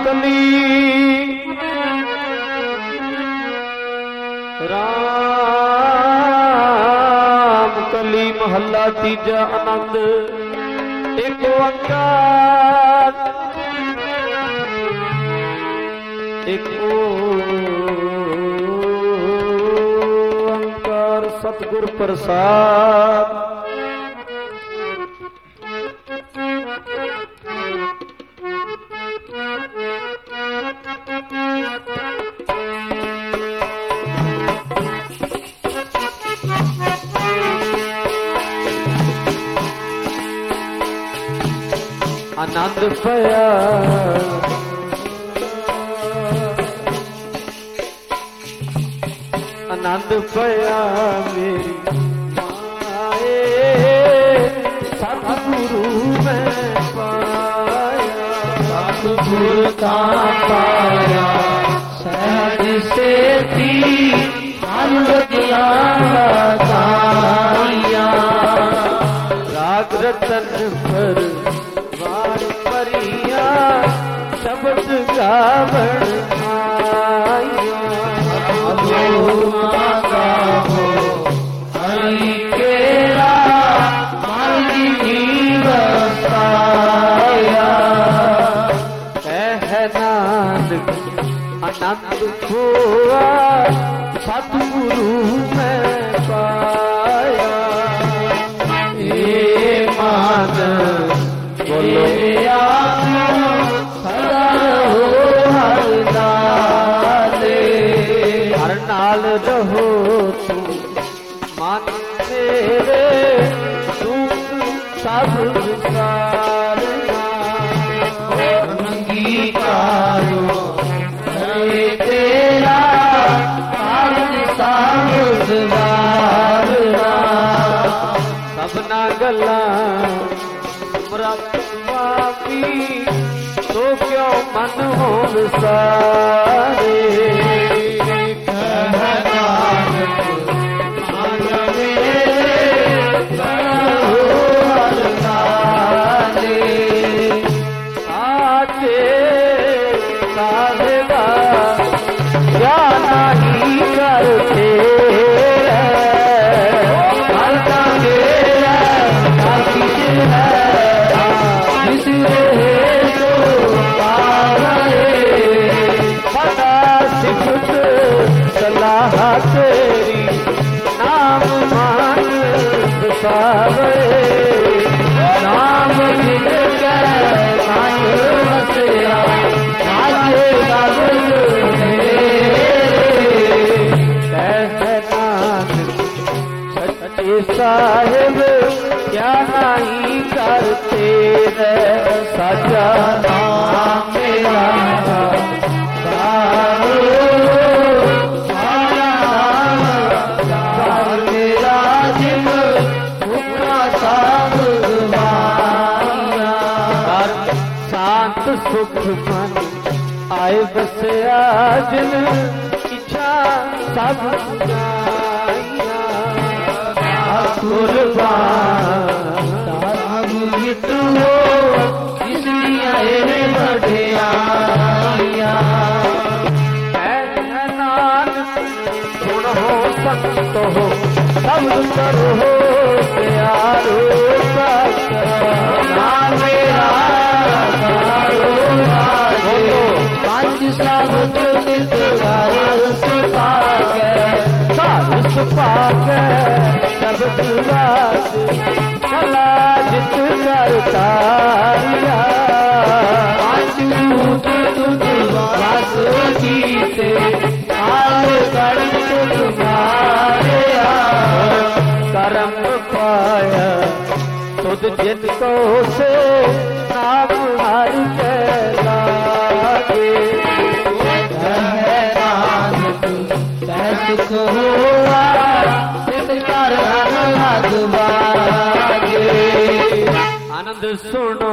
ਕਲੀ ਰਾਮ ਕਲੀ ਮਹੱਲਾ ਤੀਜਾ। ਆਨੰਦ ਇੱਕ ਓੰਕਾਰ ਇੱਕ ਓੰਕਾਰ ਸਤਿਗੁਰ ਪ੍ਰਸਾਦ। ਆਨੰਦ ਪਿਆ ਆਨੰਦ ਪਿਆ ਮੇਰੀ ਮਾਏ, ਸਤਿਗੁਰੂ ਮੈਂ ਪਾਇਆ। ਸਤਿਗੁਰ ਤਾਂ ਪਾਇਆ ਸਹਿਜ ਸੇਤੀ, ਅੰਮ੍ਰਿਤ ਤਾਈਆਂ। ਰਾਗ ਰਤਨ ਪਰ ਵਾਰ ਭਰੀਆਂ, गावण आया हरि केरा मांगी बसाया कह नानक आनंद खोआ सतगुरु मैं पाया हे मान बोलो सदा हो हर नाले हर नाल रहो तू मन मेरे दुख सब विसारना अंगीकारो हरे तेरा काज सामसवारना सबना गल्ला समरथ पापी तो क्यों मन हो विसारे तेरी नाम मान सावे नाम जिन के मान बसया आजे बाबल सच्चे साहिब क्या नहीं करते सजा नाम मेरा सुख मन आए बसया जिन इच्छा सब कुर्बान मिटो इसलिए बढ़िया नानक सुन हो संत हो सब करो प्यारो नाम मेरा पंच सब चित गारस पाके सारस पाके सब दुरास चला जित करतारिया पंच रूप तुझ वास कीते आल कर्म तुम्हारे करम पाया तुझ जिनको से नाम हर के लागे सुख हुआ कर आनंद सुनो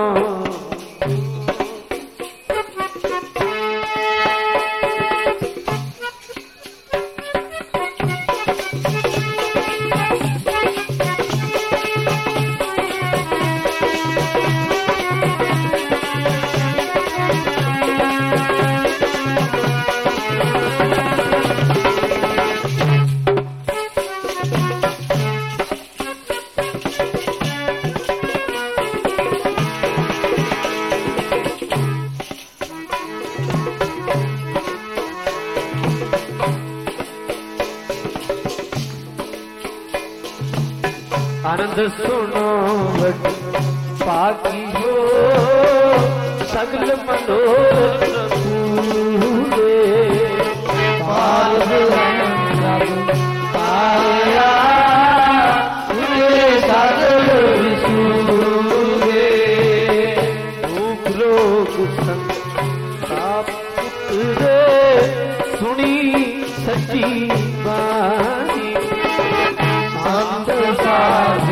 आनंद सुनो पाकी हो सगल मनोरथ पूरे पाल पाया सगल विसूरे रूप रोग संताप पुत्रे सुनी सच्ची बानी संत साध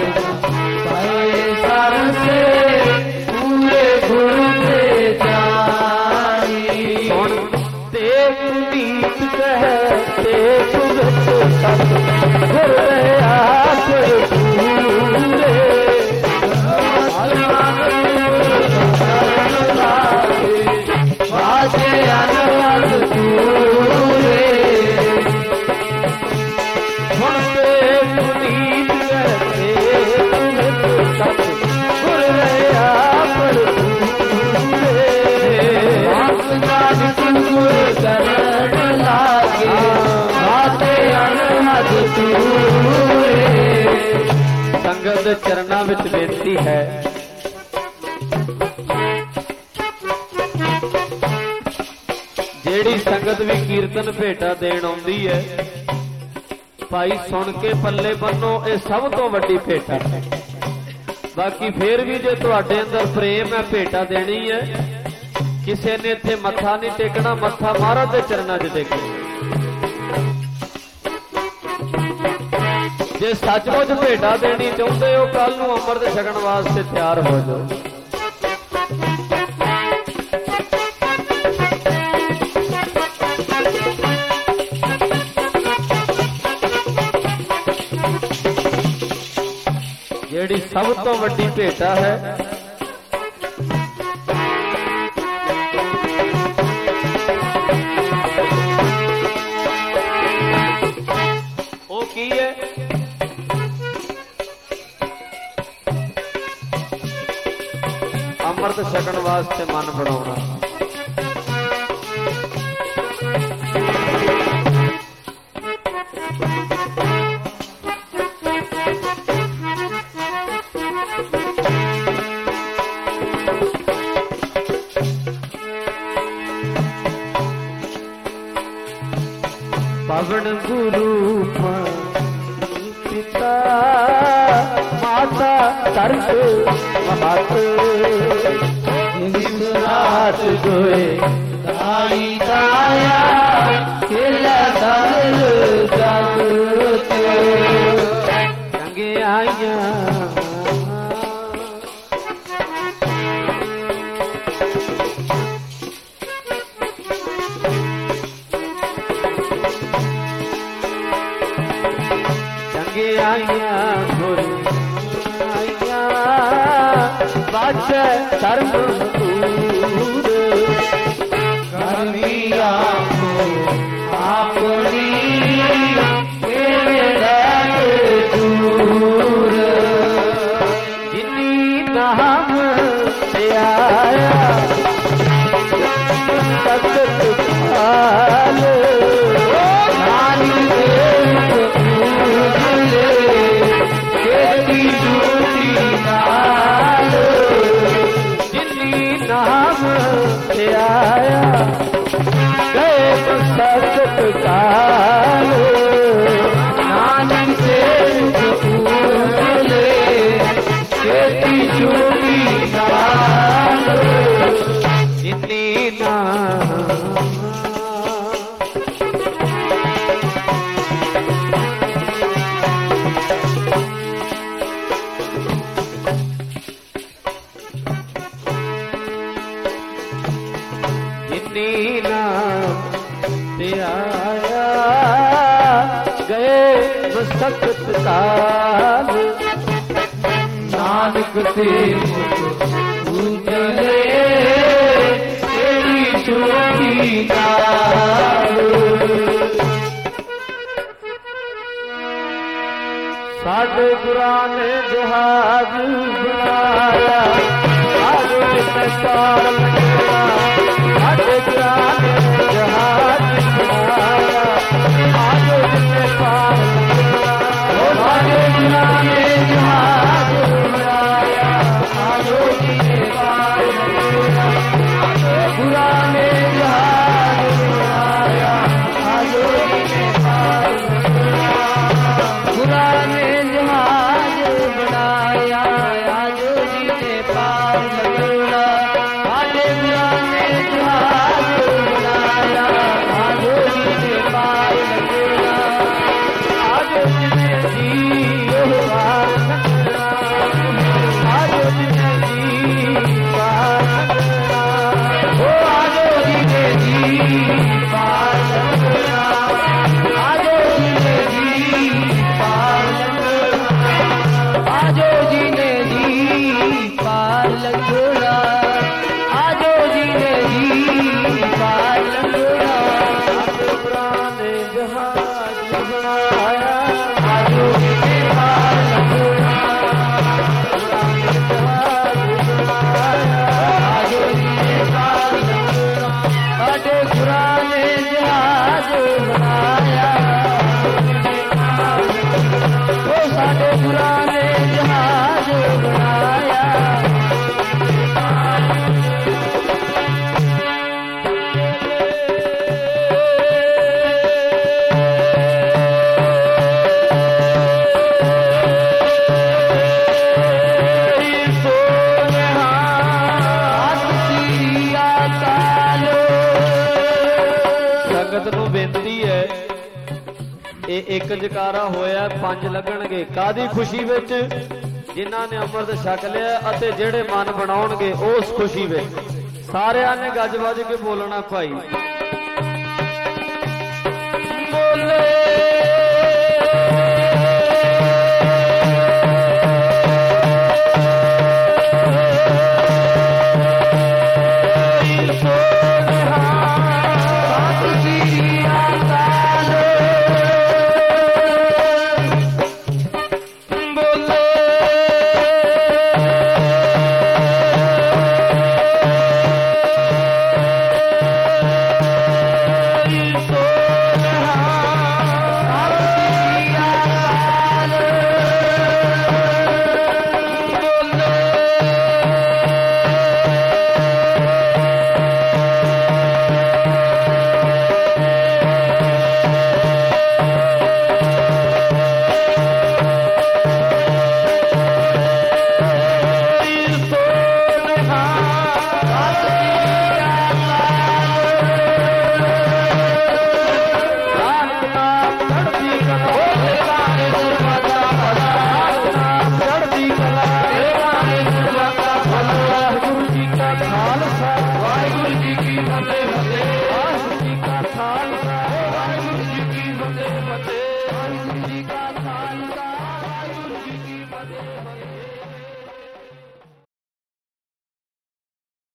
सर से पूरे गुरु से जानी देख नीत कहते सुगत सत गुर आप पूरे बाजे तूरे। संगत दे चरनां विच बेनती है, जेड़ी संगत भी कीर्तन भेटा देण आउंदी है, भाई सुन के पल्ले बन्नो, ये सब तो वड्डी भेटा है। बाकी फिर भी जे तुहाडे अंदर प्रेम है, भेटा देनी है। किसी ने इत्थे मत्था नहीं टेकना, मत्था महाराज दे चरनां च टेकना। जे सचमुच भेटा देनी चाहुंदे हो, कल नूं अमृत छकण वास्ते तैयार हो जाओ। जेड़ी सब तो वड्डी भेटा है, वो की है? अमृत छकण वास्ते मन बनाना। पवन गुरु पिता माता सर्व महत, विश्वास गोए दाई दाया खेला दल जगत। चंगे आइया आइया गुरु आइया बाचे धर्म दूर। करविया को आपनी मेरे दूर। जिनी नाम से आया सतत पाल, काल नानक पूले खेती चूड़ी नाल। इतनी ना इतनी ना आया गए सख्त काल। नानक ते उजले तेरी चोटी नाल। साडे गुरां ने जहाज बनाया, आज इसने पार लगना। साडे गुरां ने जहाज बनाया, आज इसने पार लगना। साडे गुरां ने जहाज बनाया, आज इसने पार लगना। गुरां ने जहाज बनाया, आज इसने पार लगना। गुरां ने जहाज बनाया, आज इसने पार लगना। साडे गुरां ने जहाज बनाया, आज इसने पार लगना। आज जिने जी पार लगना, आज जिने जी पार लगना। ओ आज जिने जी पार लगना, आज जिने जी पार लगना। आज जिने जी पार लगना, आज जिने जी पार लगना। पुराने जहाज बनाया, आज जिने ਸਤਿਗੁਰਾਂ ਨੇ ਜਹਾਜ਼ ਬਣਾਇਆ। ਸੰਗਤ ਨੂੰ ਬੇਨਤੀ ਹੈ, ਇਹ ਇੱਕ ਜਕਾਰਾ ਹੋਇਆ, ਪੰਜ ਲੱਗਣਗੇ। ਕਾਦੀ ਖੁਸ਼ੀ ਵਿੱਚ? ਜਿਨ੍ਹਾਂ ਨੇ ਅੰਮ੍ਰਿਤ ਛਕ ਲਿਆ ਅਤੇ ਜਿਹੜੇ ਮਨ ਬਣਾਉਣਗੇ ਉਸ ਖੁਸ਼ੀ ਵਿੱਚ। ਸਾਰਿਆਂ ਨੇ ਗੱਜ ਵੱਜ ਕੇ ਬੋਲਣਾ ਭਾਈ।